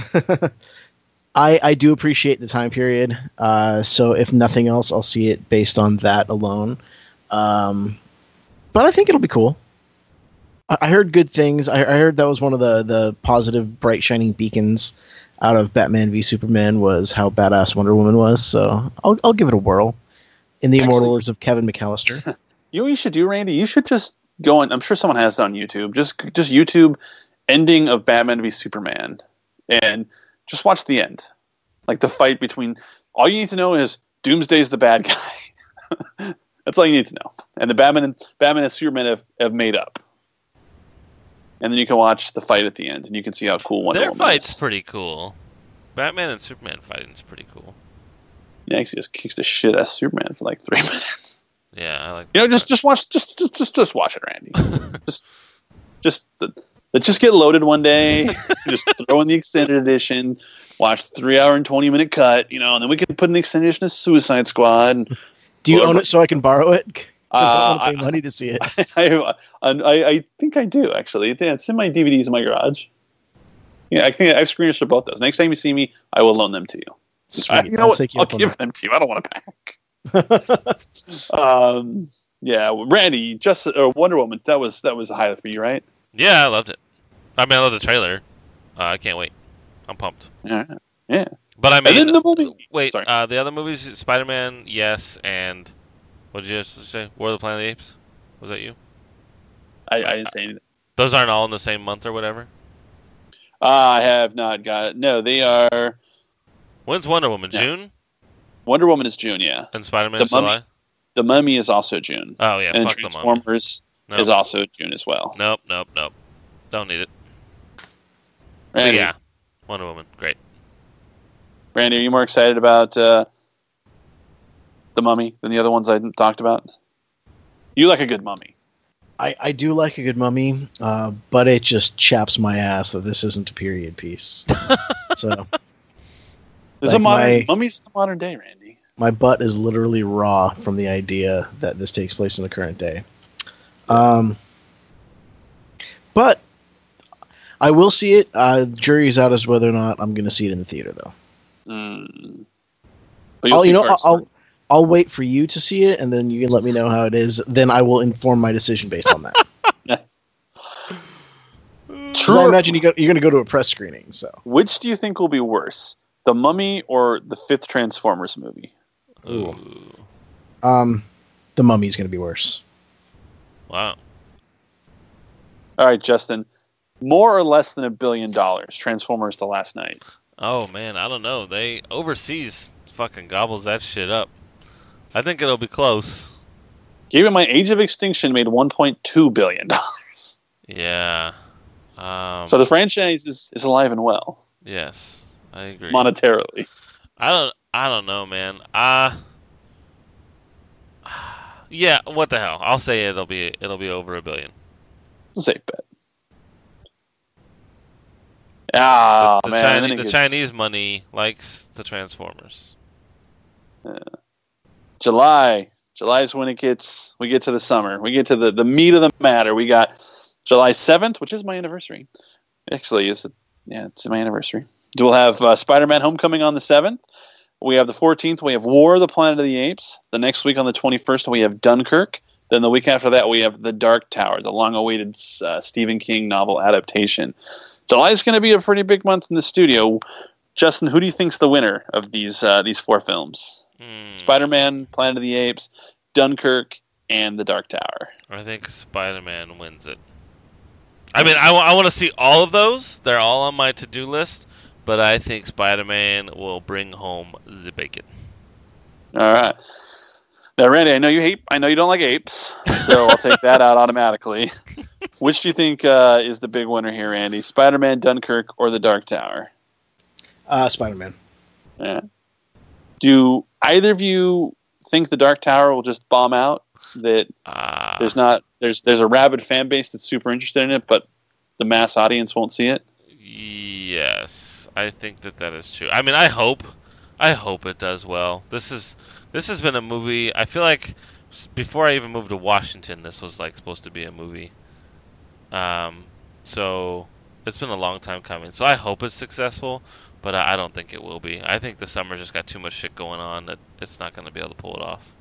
I, I do appreciate the time period. Uh, so if nothing else, I'll see it based on that alone. Um, but I think it'll be cool. I, I heard good things. I, I heard that was one of the, the positive, bright, shining beacons out of Batman v Superman was how badass Wonder Woman was. So I'll I'll give it a whirl. In the Actually- immortal words of Kevin McAllister. You know what you should do, Randy? You should just go on. I'm sure someone has it on YouTube. Just just YouTube ending of Batman v Superman, and just watch the end, like the fight between. All you need to know is Doomsday's the bad guy. That's all you need to know, and the Batman and Batman and Superman have, have made up. And then you can watch the fight at the end, and you can see how cool Wonder Their Woman fight's is. pretty cool. Batman and Superman fighting's pretty cool. Yeah, he just kicks the shit out of Superman for like three minutes. Yeah, I like. You know, that just part. just watch, just just just, just watch it, Randy. just just let's just get loaded one day. Just throw in the extended edition. Watch the three hour and twenty minute cut. You know, and then we can put in the extended edition of Suicide Squad. Do you Well, own it so I can borrow it? 'Cause I Uh, don't want to pay I- money to see it. I, I I think I do actually. Yeah, it's in my D V Ds in my garage. Yeah, I think I have screeners for both those. Next time you see me, I will loan them to you. Sweet. I, you know I'll what? take you I'll up on give them to you. I don't want to pack. um, yeah, Randy, just or Wonder Woman. That was that was a highlight for you, right? Yeah, I loved it. I mean, I love the trailer. Uh, I can't wait. I'm pumped. Yeah, yeah. But I mean, and then the movie. wait. Sorry. Uh, the other movies, Spider-Man, yes, and what did you just say? War of the Planet of the Apes. Was that you? I, I didn't say anything. Those aren't all in the same month or whatever. Uh, I have not got it. No, they are. When's Wonder Woman? Yeah. June, Wonder Woman is June, yeah. and Spider-Man The is Mummy- July. The Mummy is also June, Oh yeah, and fuck the Mummy. Transformers Nope. is also June as well. Nope, nope, nope. Don't need it. But Randy, yeah, Wonder Woman, great. Randy, are you more excited about uh, the Mummy than the other ones I talked about? You like a good Mummy. I, I do like a good mummy, uh, but it just chaps my ass that this isn't a period piece. So There's Like a modern my- Mummy's the modern day, Randy. my butt is literally raw from the idea that this takes place in the current day. Um, but I will see it. Uh, jury's out as to whether or not I'm going to see it in the theater, though. Mm. But you'll I'll, see you know, Cars I'll three. I'll wait for you to see it, and then you can let me know how it is. Then I will inform my decision based on that. 'Cause True. I or imagine you go, you're going to go to a press screening. So Which do you think will be worse, the Mummy or the fifth Transformers movie? Ooh, um, the mummy's going to be worse. wow. All right, Justin. More or less than a billion dollars. Transformers: The Last Night. Oh man, I don't know. They overseas fucking gobbles that shit up. I think it'll be close. Gave it my Age of Extinction made one point two billion dollars. Yeah. Um, So the franchise is, is alive and well yes, I agree. monetarily. I don't. I don't know, man. Uh yeah. What the hell? I'll say it'll be. It'll be over a billion. It's a safe bet. Ah, the man. Chinese, then it the gets- Chinese money likes the Transformers. July. July is when it gets. We get to the summer. We get to the, the meat of the matter. We got July seventh, which is my anniversary. Actually, is it? Yeah, it's my anniversary. We'll have uh, Spider-Man: Homecoming on the seventh. We have the fourteenth. We have War of the Planet of the Apes. The next week on the twenty-first, we have Dunkirk. Then the week after that, we have The Dark Tower, the long-awaited uh, Stephen King novel adaptation. July is going to be a pretty big month in the studio. Justin, who do you think's the winner of these uh, these four films? Hmm. Spider-Man, Planet of the Apes, Dunkirk, and The Dark Tower. I think Spider-Man wins it. I mean, I, want to see all of those. They're all on my to-do list. But I think Spider-Man will bring home the bacon. All right. Now, Randy, I know you hate. I know you don't like apes, so I'll take that out automatically. Which do you think uh, is the big winner here, Randy? Spider-Man, Dunkirk, or The Dark Tower? Uh, Spider-Man. Yeah. Do either of you think The Dark Tower will just bomb out? That Uh, There's not there's there's a rabid fan base that's super interested in it, but the mass audience won't see it. Yes, I think that that is true. I mean, I hope, I hope it does well. This is this has been a movie. I feel like before I even moved to Washington, this was like supposed to be a movie. Um, so it's been a long time coming. So I hope it's successful, but I don't think it will be. I think the summer just got too much shit going on that it's not going to be able to pull it off.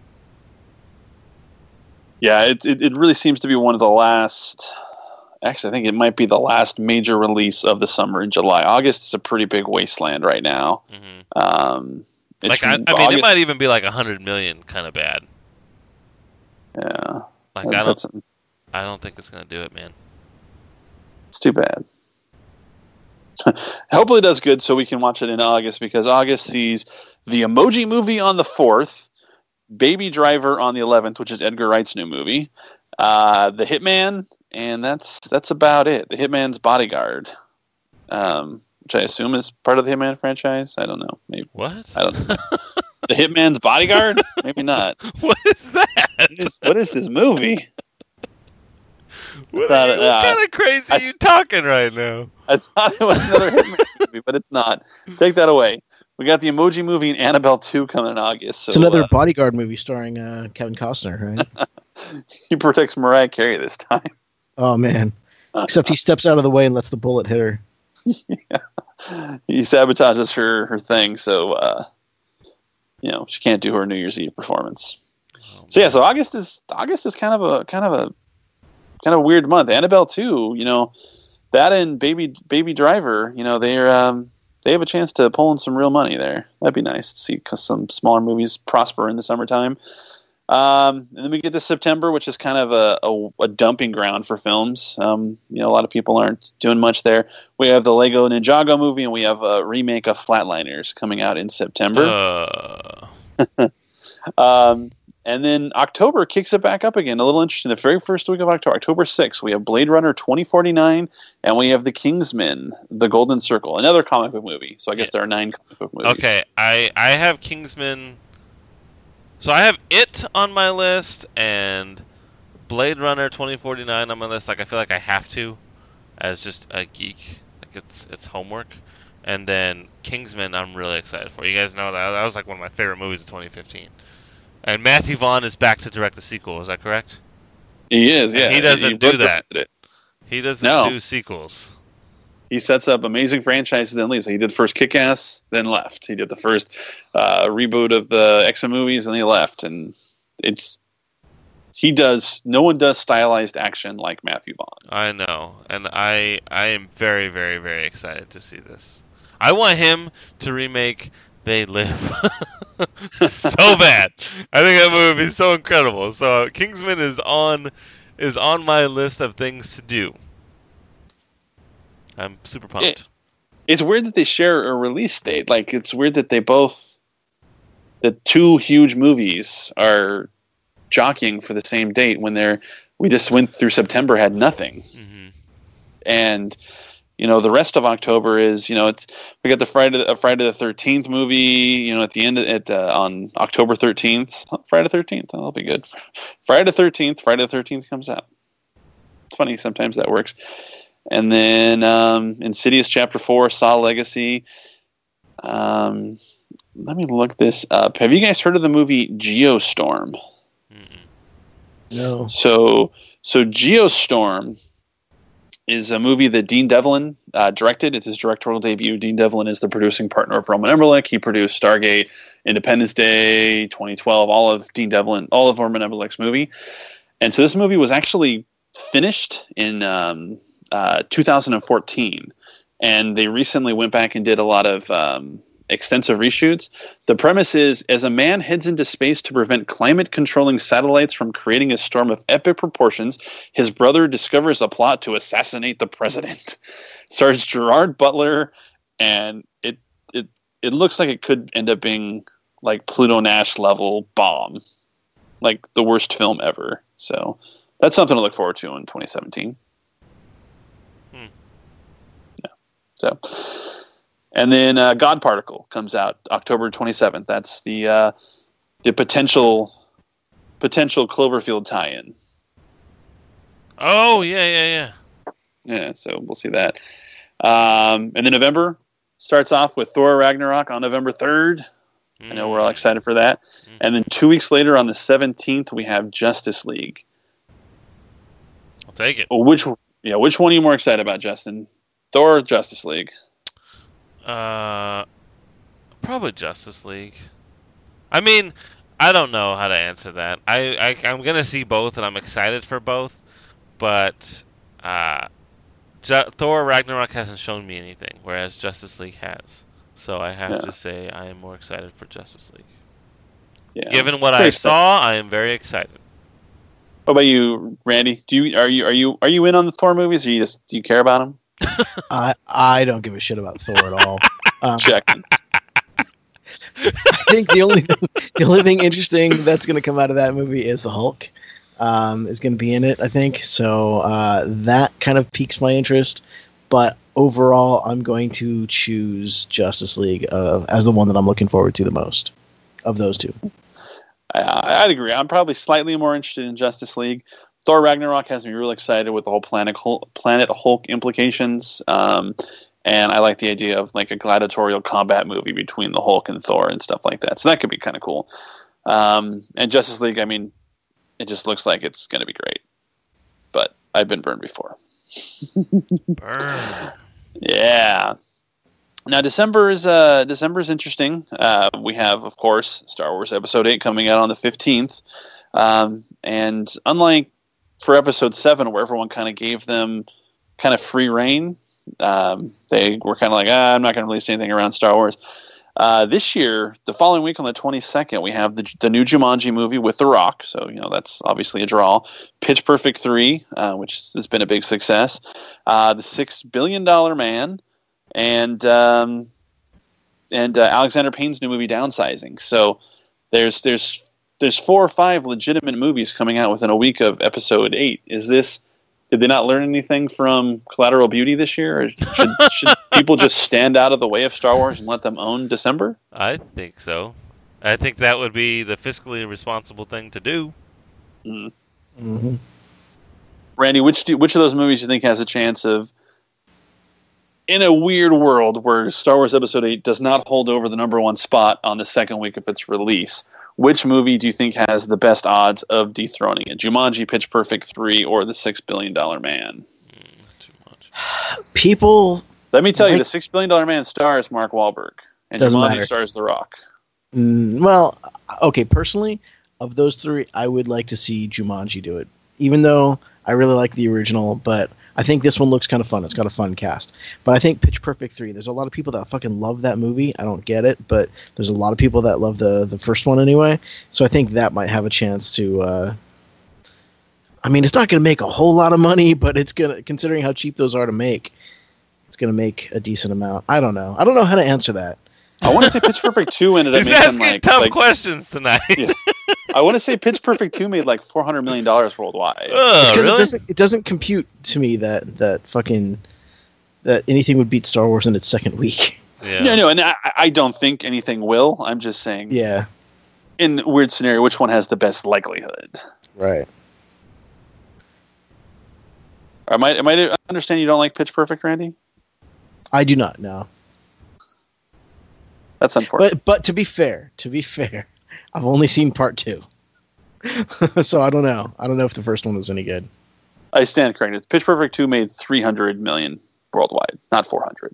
Yeah, it, it it really seems to be one of the last. Actually, I think it might be the last major release of the summer in July. August is a pretty big wasteland right now. Mm-hmm. Um, like I, I mean, August, it might even be like a hundred million, kind of bad. Yeah, like I don't, I don't think it's gonna do it, man. It's too bad. Hopefully, it does good so we can watch it in August, because August sees the Emoji Movie on the fourth. Baby Driver on the eleventh, which is Edgar Wright's new movie, uh, The Hitman, and that's that's about it. The Hitman's Bodyguard, um, which I assume is part of the Hitman franchise. I don't know. Maybe what? I don't know. The Hitman's Bodyguard? Maybe not. What is that? What is, what is this movie? What, thought, you, what uh, kind of crazy I, are you talking right now? I thought it was another Hitman movie, but it's not. Take that away. We got the Emoji Movie and Annabelle two coming in August. So, it's another uh, Bodyguard movie starring uh, Kevin Costner, right? He protects Mariah Carey this time. Oh, man. Except he steps out of the way and lets the bullet hit her. Yeah. He sabotages her, her thing, so uh, you know she can't do her New Year's Eve performance. Oh, so yeah, so August is August is kind of a kind of a kind of a weird month. Annabelle two, you know, that and Baby Baby Driver, you know, they're um, they have a chance to pull in some real money there. That'd be nice to see some smaller movies prosper in the summertime. Um, and then we get to September, which is kind of a, a, a dumping ground for films. Um, you know, a lot of people aren't doing much there. We have the Lego Ninjago movie, and we have a remake of Flatliners coming out in September. Uh. um, and then October kicks it back up again. A little interesting. The very first week of October, October sixth, we have Blade Runner twenty forty-nine, and we have The Kingsman, The Golden Circle, another comic book movie. So I guess yeah. there are nine comic book movies. Okay, I, I have Kingsman. So I have It on my list and Blade Runner twenty forty-nine on my list. Like I feel like I have to, as just a geek. Like it's it's homework. And then Kingsman, I'm really excited for. You guys know that that was like one of my favorite movies of twenty fifteen. And Matthew Vaughn is back to direct the sequel. Is that correct? He is. Yeah. And he doesn't he do that. It. He doesn't no. do sequels. He sets up amazing franchises and leaves. He did first Kick-Ass, then left. He did the first uh, reboot of the X-Men movies, and he left. And it's he does. No one does stylized action like Matthew Vaughn. I know, and I I am very very very excited to see this. I want him to remake They Live so bad. I think that movie would be so incredible. So uh, Kingsman is on is on my list of things to do. I'm super pumped. It, it's weird that they share a release date. Like, it's weird that they both, the two huge movies are jockeying for the same date when they're, we just went through September, had nothing. Mm-hmm. And, you know, the rest of October is, you know, it's, we got the Friday, uh, Friday the thirteenth movie, you know, at the end of it, uh, on October thirteenth, oh, Friday the thirteenth, that'll be good. Friday the thirteenth, Friday the thirteenth comes out. It's funny, sometimes that works. And then um, Insidious Chapter four, Saw Legacy. Um, let me look this up. Have you guys heard of the movie Geostorm? Mm-mm. No. So, so Geostorm is a movie that Dean Devlin uh, directed. It's his directorial debut. Dean Devlin is the producing partner of Roman Emmerich. He produced Stargate, Independence Day, twenty twelve, all of Dean Devlin, all of Roman Emmerich's movie. And so this movie was actually finished in um, uh, two thousand fourteen, and they recently went back and did a lot of um, extensive reshoots. The premise is, as a man heads into space to prevent climate-controlling satellites from creating a storm of epic proportions, his brother discovers a plot to assassinate the president. Stars Gerard Butler, and it it it looks like it could end up being like Pluto Nash level bomb, like the worst film ever. So that's something to look forward to in twenty seventeen. Hmm. Yeah. So, and then uh, God Particle comes out October twenty-seventh. That's the uh, the potential potential Cloverfield tie-in. Oh yeah, yeah, yeah. Yeah, so we'll see that. Um, and then November starts off with Thor Ragnarok on November third. I know we're all excited for that. Mm-hmm. And then two weeks later, on the seventeenth, we have Justice League. I'll take it. Well, which yeah, which one are you more excited about, Justin? Thor or Justice League? Uh, probably Justice League. I mean, I don't know how to answer that. I, I I'm gonna see both, and I'm excited for both. But uh, Ju- Thor Ragnarok hasn't shown me anything, whereas Justice League has. So I have Yeah. to say I am more excited for Justice League. Yeah. Given what Pretty I excited. saw, I am very excited. What about you, Randy? Do you are you are you are you in on the Thor movies, or you just do you care about them? I I don't give a shit about Thor at all. Um, Checking. I think the only thing, the only thing interesting that's going to come out of that movie is the Hulk. Um, is going to be in it, I think. So uh, that kind of piques my interest. But overall, I'm going to choose Justice League uh, as the one that I'm looking forward to the most of those two. I, I'd agree. I'm probably slightly more interested in Justice League. Thor Ragnarok has me real excited with the whole Planet Hulk, Planet Hulk implications. Um, and I like the idea of like a gladiatorial combat movie between the Hulk and Thor and stuff like that. So that could be kind of cool. Um, and Justice League, I mean, it just looks like it's going to be great. But I've been burned before. Burn. Yeah. Now December is uh, December is interesting. Uh, we have, of course, Star Wars Episode Eight coming out on the fifteenth, um, and unlike for Episode Seven, where everyone kind of gave them kind of free reign, um, they were kind of like, ah, I'm not going to release anything around Star Wars. Uh, this year, the following week on the twenty-second, we have the, the new Jumanji movie with The Rock. So, you know, that's obviously a draw. Pitch Perfect three, uh, which has been a big success. Uh, the Six Billion Dollar Man, and um, and uh, Alexander Payne's new movie Downsizing. So there's there's there's four or five legitimate movies coming out within a week of Episode Eight. Is this? Did they not learn anything from Collateral Beauty this year? Or should, should people just stand out of the way of Star Wars and let them own December? I think so. I think that would be the fiscally responsible thing to do. Mm. Mm-hmm. Randy, which do, which of those movies do you think has a chance of, in a weird world where Star Wars Episode eight does not hold over the number one spot on the second week of its release, which movie do you think has the best odds of dethroning it? Jumanji, Pitch Perfect three, or The Six Billion Dollar Man? Mm, too much. People, Let me tell you, Like- The Six Billion Dollar Man stars Mark Wahlberg, and Doesn't Jumanji matter. stars The Rock. mm, well, okay, personally, of those three, I would like to see Jumanji do it, even though I really like the original, but I think this one looks kind of fun. It's got a fun cast. But I think Pitch Perfect three, there's a lot of people that fucking love that movie. I don't get it, but there's a lot of people that love the, the first one anyway. So I think that might have a chance to... Uh, I mean, it's not going to make a whole lot of money, but it's going to, considering how cheap those are to make, it's going to make a decent amount. I don't know. I don't know how to answer that. I want to say Pitch Perfect two ended up He's making asking like, tough like questions tonight. Yeah. I want to say Pitch Perfect two made like four hundred million dollars worldwide. Ugh, Because really? it doesn't it doesn't compute to me that that fucking that anything would beat Star Wars in its second week. Yeah. No, no, and I, I don't think anything will. I'm just saying, Yeah, in a weird scenario, which one has the best likelihood? right. Am I, am I to understand you don't like Pitch Perfect, Randy? I do not know. That's unfortunate. But but to be fair, to be fair, I've only seen part two, so I don't know. I don't know if the first one was any good. I stand corrected. Pitch Perfect two made three hundred million worldwide, not four hundred.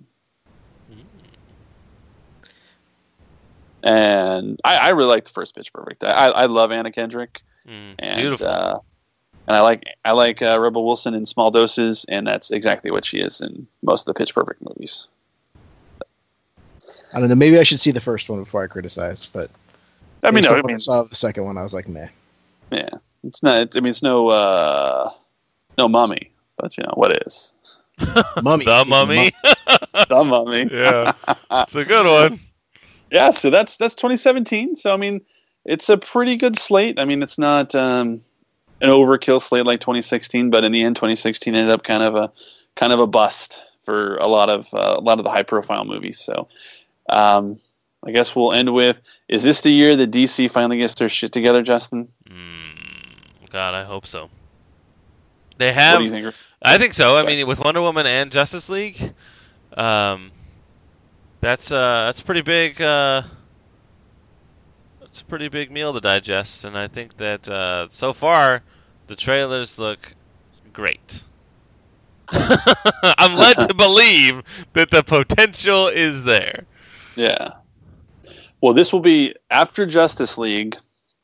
And I, I really like the first Pitch Perfect. I, I love Anna Kendrick, Mm, and beautiful. uh, and I like I like uh, Rebel Wilson in small doses, and that's exactly what she is in most of the Pitch Perfect movies. I don't know. Maybe I should see the first one before I criticize. But I mean, based no, on I when mean, I saw the second one, I was like, meh. yeah, it's not. It's, I mean, it's no uh, no Mummy, but you know what is Mummy, The excuse me, Mummy. the Mummy. Yeah. It's a good one. Yeah, so that's that's twenty seventeen. So I mean, it's a pretty good slate. I mean, it's not um, an overkill slate like twenty sixteen, but in the end, twenty sixteen ended up kind of a kind of a bust for a lot of uh, a lot of the high profile movies. So um, I guess we'll end with: is this the year that D C finally gets their shit together, Justin? Mm, God, I hope so. They have. What do you think? I think so. I Sorry. mean, with Wonder Woman and Justice League, um, that's uh, that's pretty big. Uh, that's a pretty big meal to digest, and I think that uh, so far the trailers look great. I'm led to believe that the potential is there. Yeah. Well, this will be after Justice League.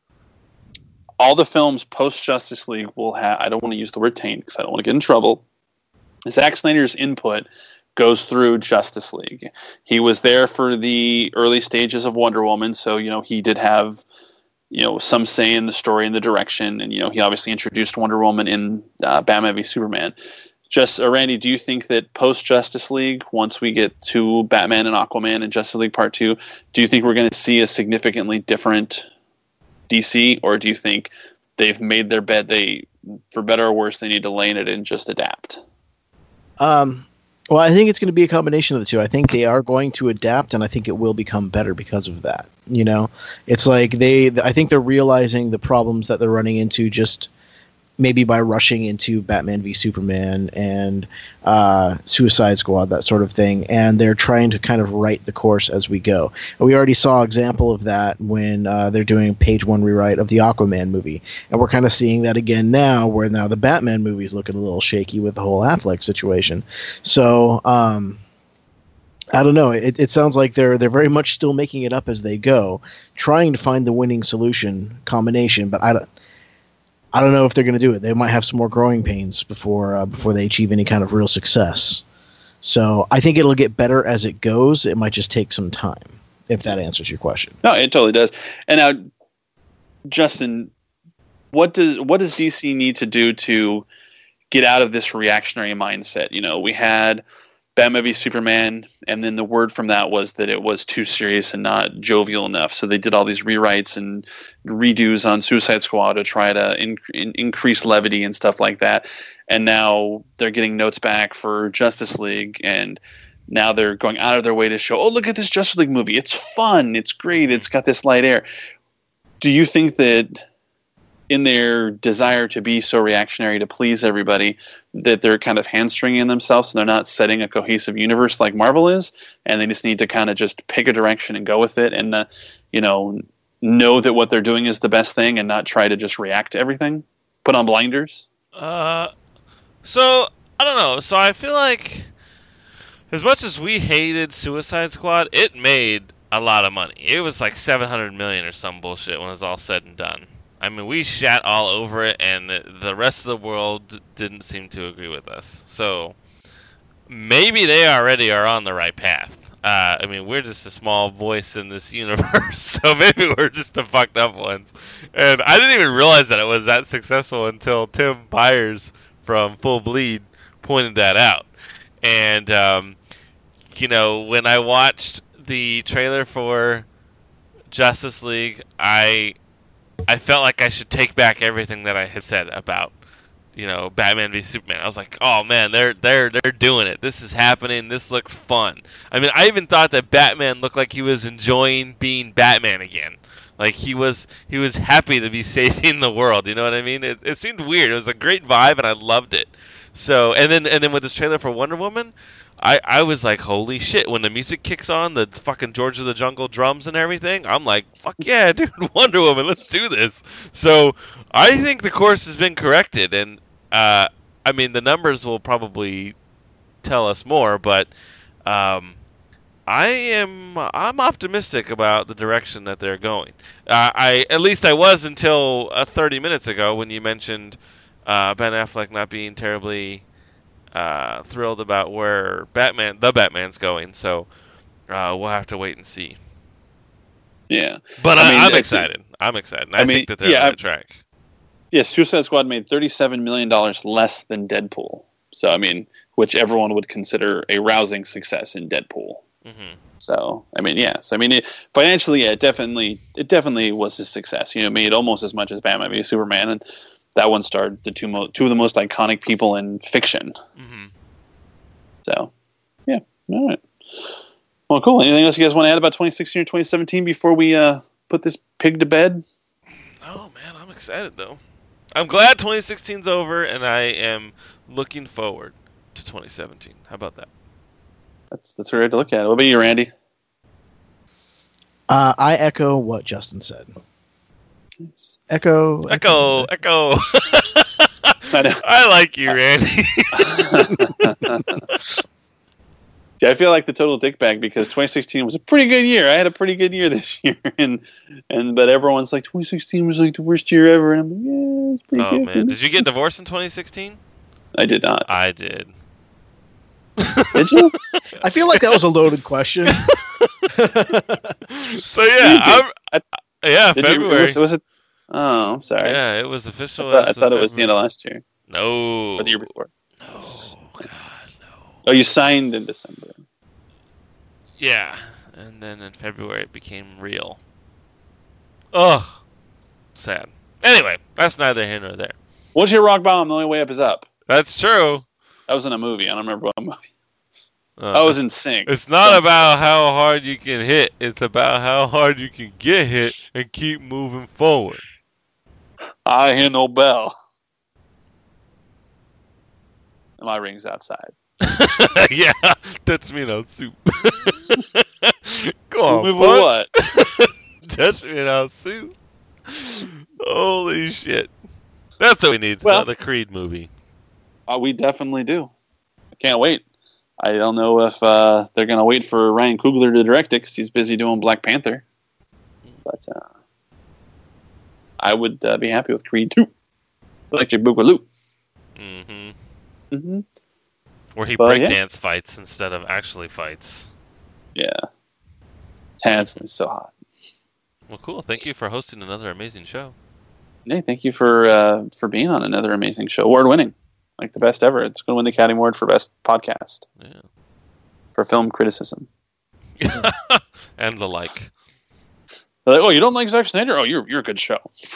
All the films post Justice League will have. I don't want to use the word taint because I don't want to get in trouble. Zack Snyder's input goes through Justice League. He was there for the early stages of Wonder Woman, so you know he did have you know some say in the story and the direction, and you know he obviously introduced Wonder Woman in uh, Batman v Superman. Just uh, Randy, do you think that post Justice League, once we get to Batman and Aquaman and Justice League Part Two, do you think we're going to see a significantly different D C, or do you think they've made their bed? They, for better or worse, they need to lay in it and just adapt. Um, well, I think it's going to be a combination of the two. I think they are going to adapt, and I think it will become better because of that. You know, it's like they. I think they're realizing the problems that they're running into just maybe by rushing into Batman v Superman and uh, Suicide Squad, that sort of thing, and they're trying to kind of right the course as we go. And we already saw an example of that when uh, they're doing a page one rewrite of the Aquaman movie, and we're kind of seeing that again now, where now the Batman movie's looking a little shaky with the whole Affleck situation. So um, I don't know. It, it sounds like they're they're very much still making it up as they go, trying to find the winning solution combination, but I don't. I don't know if they're going to do it. They might have some more growing pains before uh, before they achieve any kind of real success. So I think it'll get better as it goes. It might just take some time, if that answers your question. No, it totally does. And now, Justin, what does what does D C need to do to get out of this reactionary mindset? You know, we had Batman v Superman, and then the word from that was that it was too serious and not jovial enough. So they did all these rewrites and redos on Suicide Squad to try to in, in, increase levity and stuff like that. And now they're getting notes back for Justice League, and now they're going out of their way to show, oh, look at this Justice League movie. It's fun. It's great. It's got this light air. Do you think that in their desire to be so reactionary to please everybody, that they're kind of hamstringing themselves and they're not setting a cohesive universe like Marvel is, and they just need to kind of just pick a direction and go with it, and uh, you know know that what they're doing is the best thing and not try to just react to everything? Put on blinders? Uh, so I don't know. So I feel like as much as we hated Suicide Squad, it made a lot of money. It was like seven hundred million or some bullshit when it was all said and done. I mean, we shat all over it, and the rest of the world didn't seem to agree with us. So maybe they already are on the right path. Uh, I mean, we're just a small voice in this universe, so maybe we're just the fucked up ones. And I didn't even realize that it was that successful until Tim Byers from Full Bleed pointed that out. And, um, you know, when I watched the trailer for Justice League, I... I felt like I should take back everything that I had said about, you know, Batman v Superman. I was like, oh man, they're they're they're doing it. This is happening. This looks fun. I mean, I even thought that Batman looked like he was enjoying being Batman again. Like he was he was happy to be saving the world. You know what I mean? It, it seemed weird. It was a great vibe, and I loved it. So, and then and then with this trailer for Wonder Woman, I, I was like, holy shit, when the music kicks on, the fucking George of the Jungle drums and everything, I'm like, fuck yeah, dude, Wonder Woman, let's do this. So I think the course has been corrected, and uh, I mean, the numbers will probably tell us more, but um, I am I'm optimistic about the direction that they're going. Uh, I At least I was until uh, thirty minutes ago when you mentioned uh, Ben Affleck not being terribly... Uh, thrilled about where Batman, the Batman's going, so uh, we'll have to wait and see. Yeah, but I I mean, I'm excited. I'm excited. I, I mean, think that they're yeah, on the I, track. Yeah, Suicide Squad made thirty-seven million dollars less than Deadpool. So I mean, which everyone would consider a rousing success in Deadpool. Mm-hmm. So I mean, yeah. So I mean, it, financially, yeah, it definitely, it definitely was a success. You know, it made almost as much as Batman v Superman, and that one starred the two mo- two of the most iconic people in fiction. Mm-hmm. So, yeah, all right. Well, cool. Anything else you guys want to add about twenty sixteen or twenty seventeen before we uh, put this pig to bed? Oh man, I'm excited though. I'm glad twenty sixteen's over, and I am looking forward to twenty seventeen. How about that? That's that's weird to look at. What about you, Randy? Uh, I echo what Justin said. Nice. Echo. Echo, echo. I know. I like you, Randy. See, I feel like the total dickbag because twenty sixteen was a pretty good year. I had a pretty good year this year, and and but everyone's like twenty sixteen was like the worst year ever, and I'm like, yeah, it's pretty Oh good. man, did you get divorced in twenty sixteen? I did not. I did. Did you? I feel like that was a loaded question. So yeah, I'm, I- yeah, Did you? February. Was, was it? Oh, I'm sorry. Yeah, it was I official. thought, I as of thought it was the end February. of last year No. or the year before. No, God, no. Oh, you signed in December. Yeah, and then in February it became real. Ugh, sad. Anyway, that's neither here nor there. Once you hit rock bottom, the only way up is up. That's true. That was in a movie. I don't remember what movie. Uh, I was in Sync. It's not about how hard you can hit. It's about how hard you can get hit and keep moving forward. I hear no bell. And my ring's outside. Yeah, touch me now, soup. Go on, Move bud. what? Touch me now, soup. Holy shit. That's what we need. Well- Another Creed movie. Uh, we definitely do. I can't wait. I don't know if uh, they're going to wait for Ryan Coogler to direct it because he's busy doing Black Panther. But uh, I would uh, be happy with Creed two. Electric Boogaloo. Mm-hmm. Mm-hmm. Where he But, yeah. breakdance fights instead of actually fights. Yeah. Hanson is so hot. Well, cool. Thank you for hosting another amazing show. Hey, thank you for uh, for being on another amazing show. Award winning. Like the best ever. It's going to win the Academy Award for Best Podcast. Yeah. For film criticism. And the like. They're like, oh, you don't like Zack Snyder? Oh, you're you're a good show.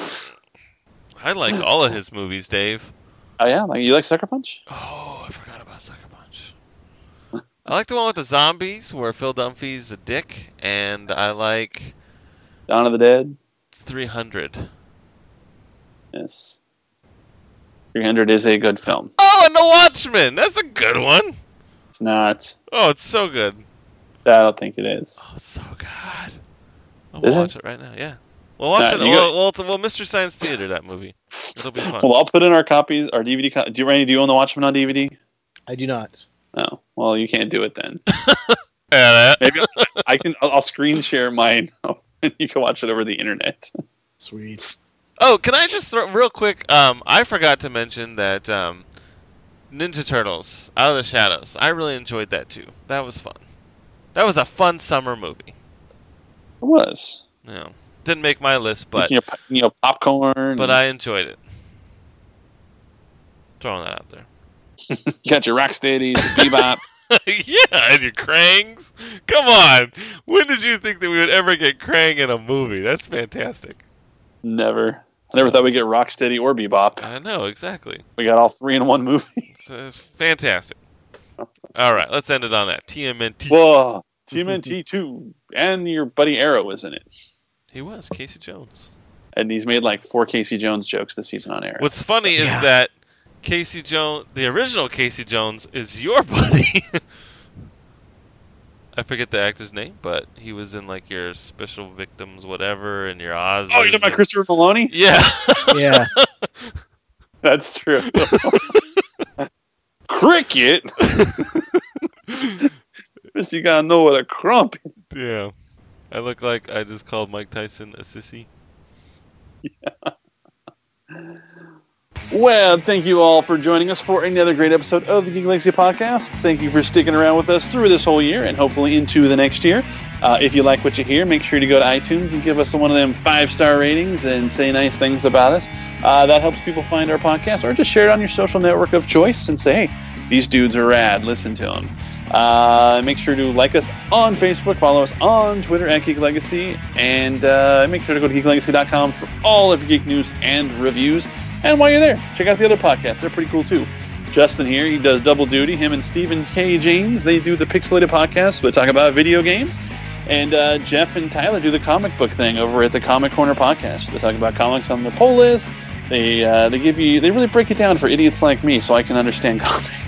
I like all of his movies, Dave. Oh, yeah? Like, you like Sucker Punch? Oh, I forgot about Sucker Punch. I like the one with the zombies where Phil Dunphy's a dick, and I like Dawn of the Dead? three hundred. Yes. three hundred is a good film. Oh, and The Watchmen! That's a good one! It's not. Oh, it's so good. I don't think it is. Oh, it's so good. I'll Is it? watch it? right now, yeah. We'll watch Nah, it. you We'll, got- we'll, we'll Mystery Science Theater, that movie. It'll be fun. Well, I'll put in our copies, our D V D. Co- do you, Randy, do you own The Watchmen on D V D? I do not. No. Well, you can't do it then. Yeah, that- Maybe I can. I'll, I'll screen share mine. And you can watch it over the internet. Sweet. Oh, can I just throw real quick? Um, I forgot to mention that um, Ninja Turtles: Out of the Shadows. I really enjoyed that too. That was fun. That was a fun summer movie. It was. You know, didn't make my list, but you know, po- you know popcorn. but I enjoyed it. Throwing that out there. You got your Rocksteadies, your Bebop. Yeah, and your Krangs. Come on. When did you think that we would ever get Krang in a movie? That's fantastic. Never. I never thought we'd get Rocksteady or Bebop. I know, exactly. We got all three in one movie. It's, it's fantastic. All right, let's end it on that. T M N T. Whoa. T M N T two. And your buddy Arrow was in it. He was Casey Jones. And he's made like four Casey Jones jokes this season on Arrow. What's funny is Yeah. that Casey Jones, the original Casey Jones, is your buddy. I forget the actor's name, but he was in like your Special Victims, whatever, and your Oz. Oh, you're talking about Christopher Maloney? Yeah. Yeah. That's true. Cricket? First you gotta know what a crump is. Yeah. I look like I just called Mike Tyson a sissy. Well, thank you all for joining us for another great episode of the Geek Legacy Podcast. Thank you for sticking around with us through this whole year and hopefully into the next year. Uh, if you like what you hear, make sure to go to iTunes and give us one of them five-star ratings and say nice things about us. Uh, that helps people find our podcast, or just share it on your social network of choice and say, hey, these dudes are rad, listen to them. Uh, make sure to like us on Facebook, follow us on Twitter at Geek Legacy, and uh, make sure to go to geek legacy dot com for all of your geek news and reviews. And while you're there, check out the other podcasts. They're pretty cool, too. Justin here, he does double duty. Him and Stephen K. James, they do the Pixelated podcast. They talk about video games. And uh, Jeff and Tyler do the comic book thing over at the Comic Corner podcast. They talk about comics on the Polis They uh, they give you they really break it down for idiots like me, so I can understand comics.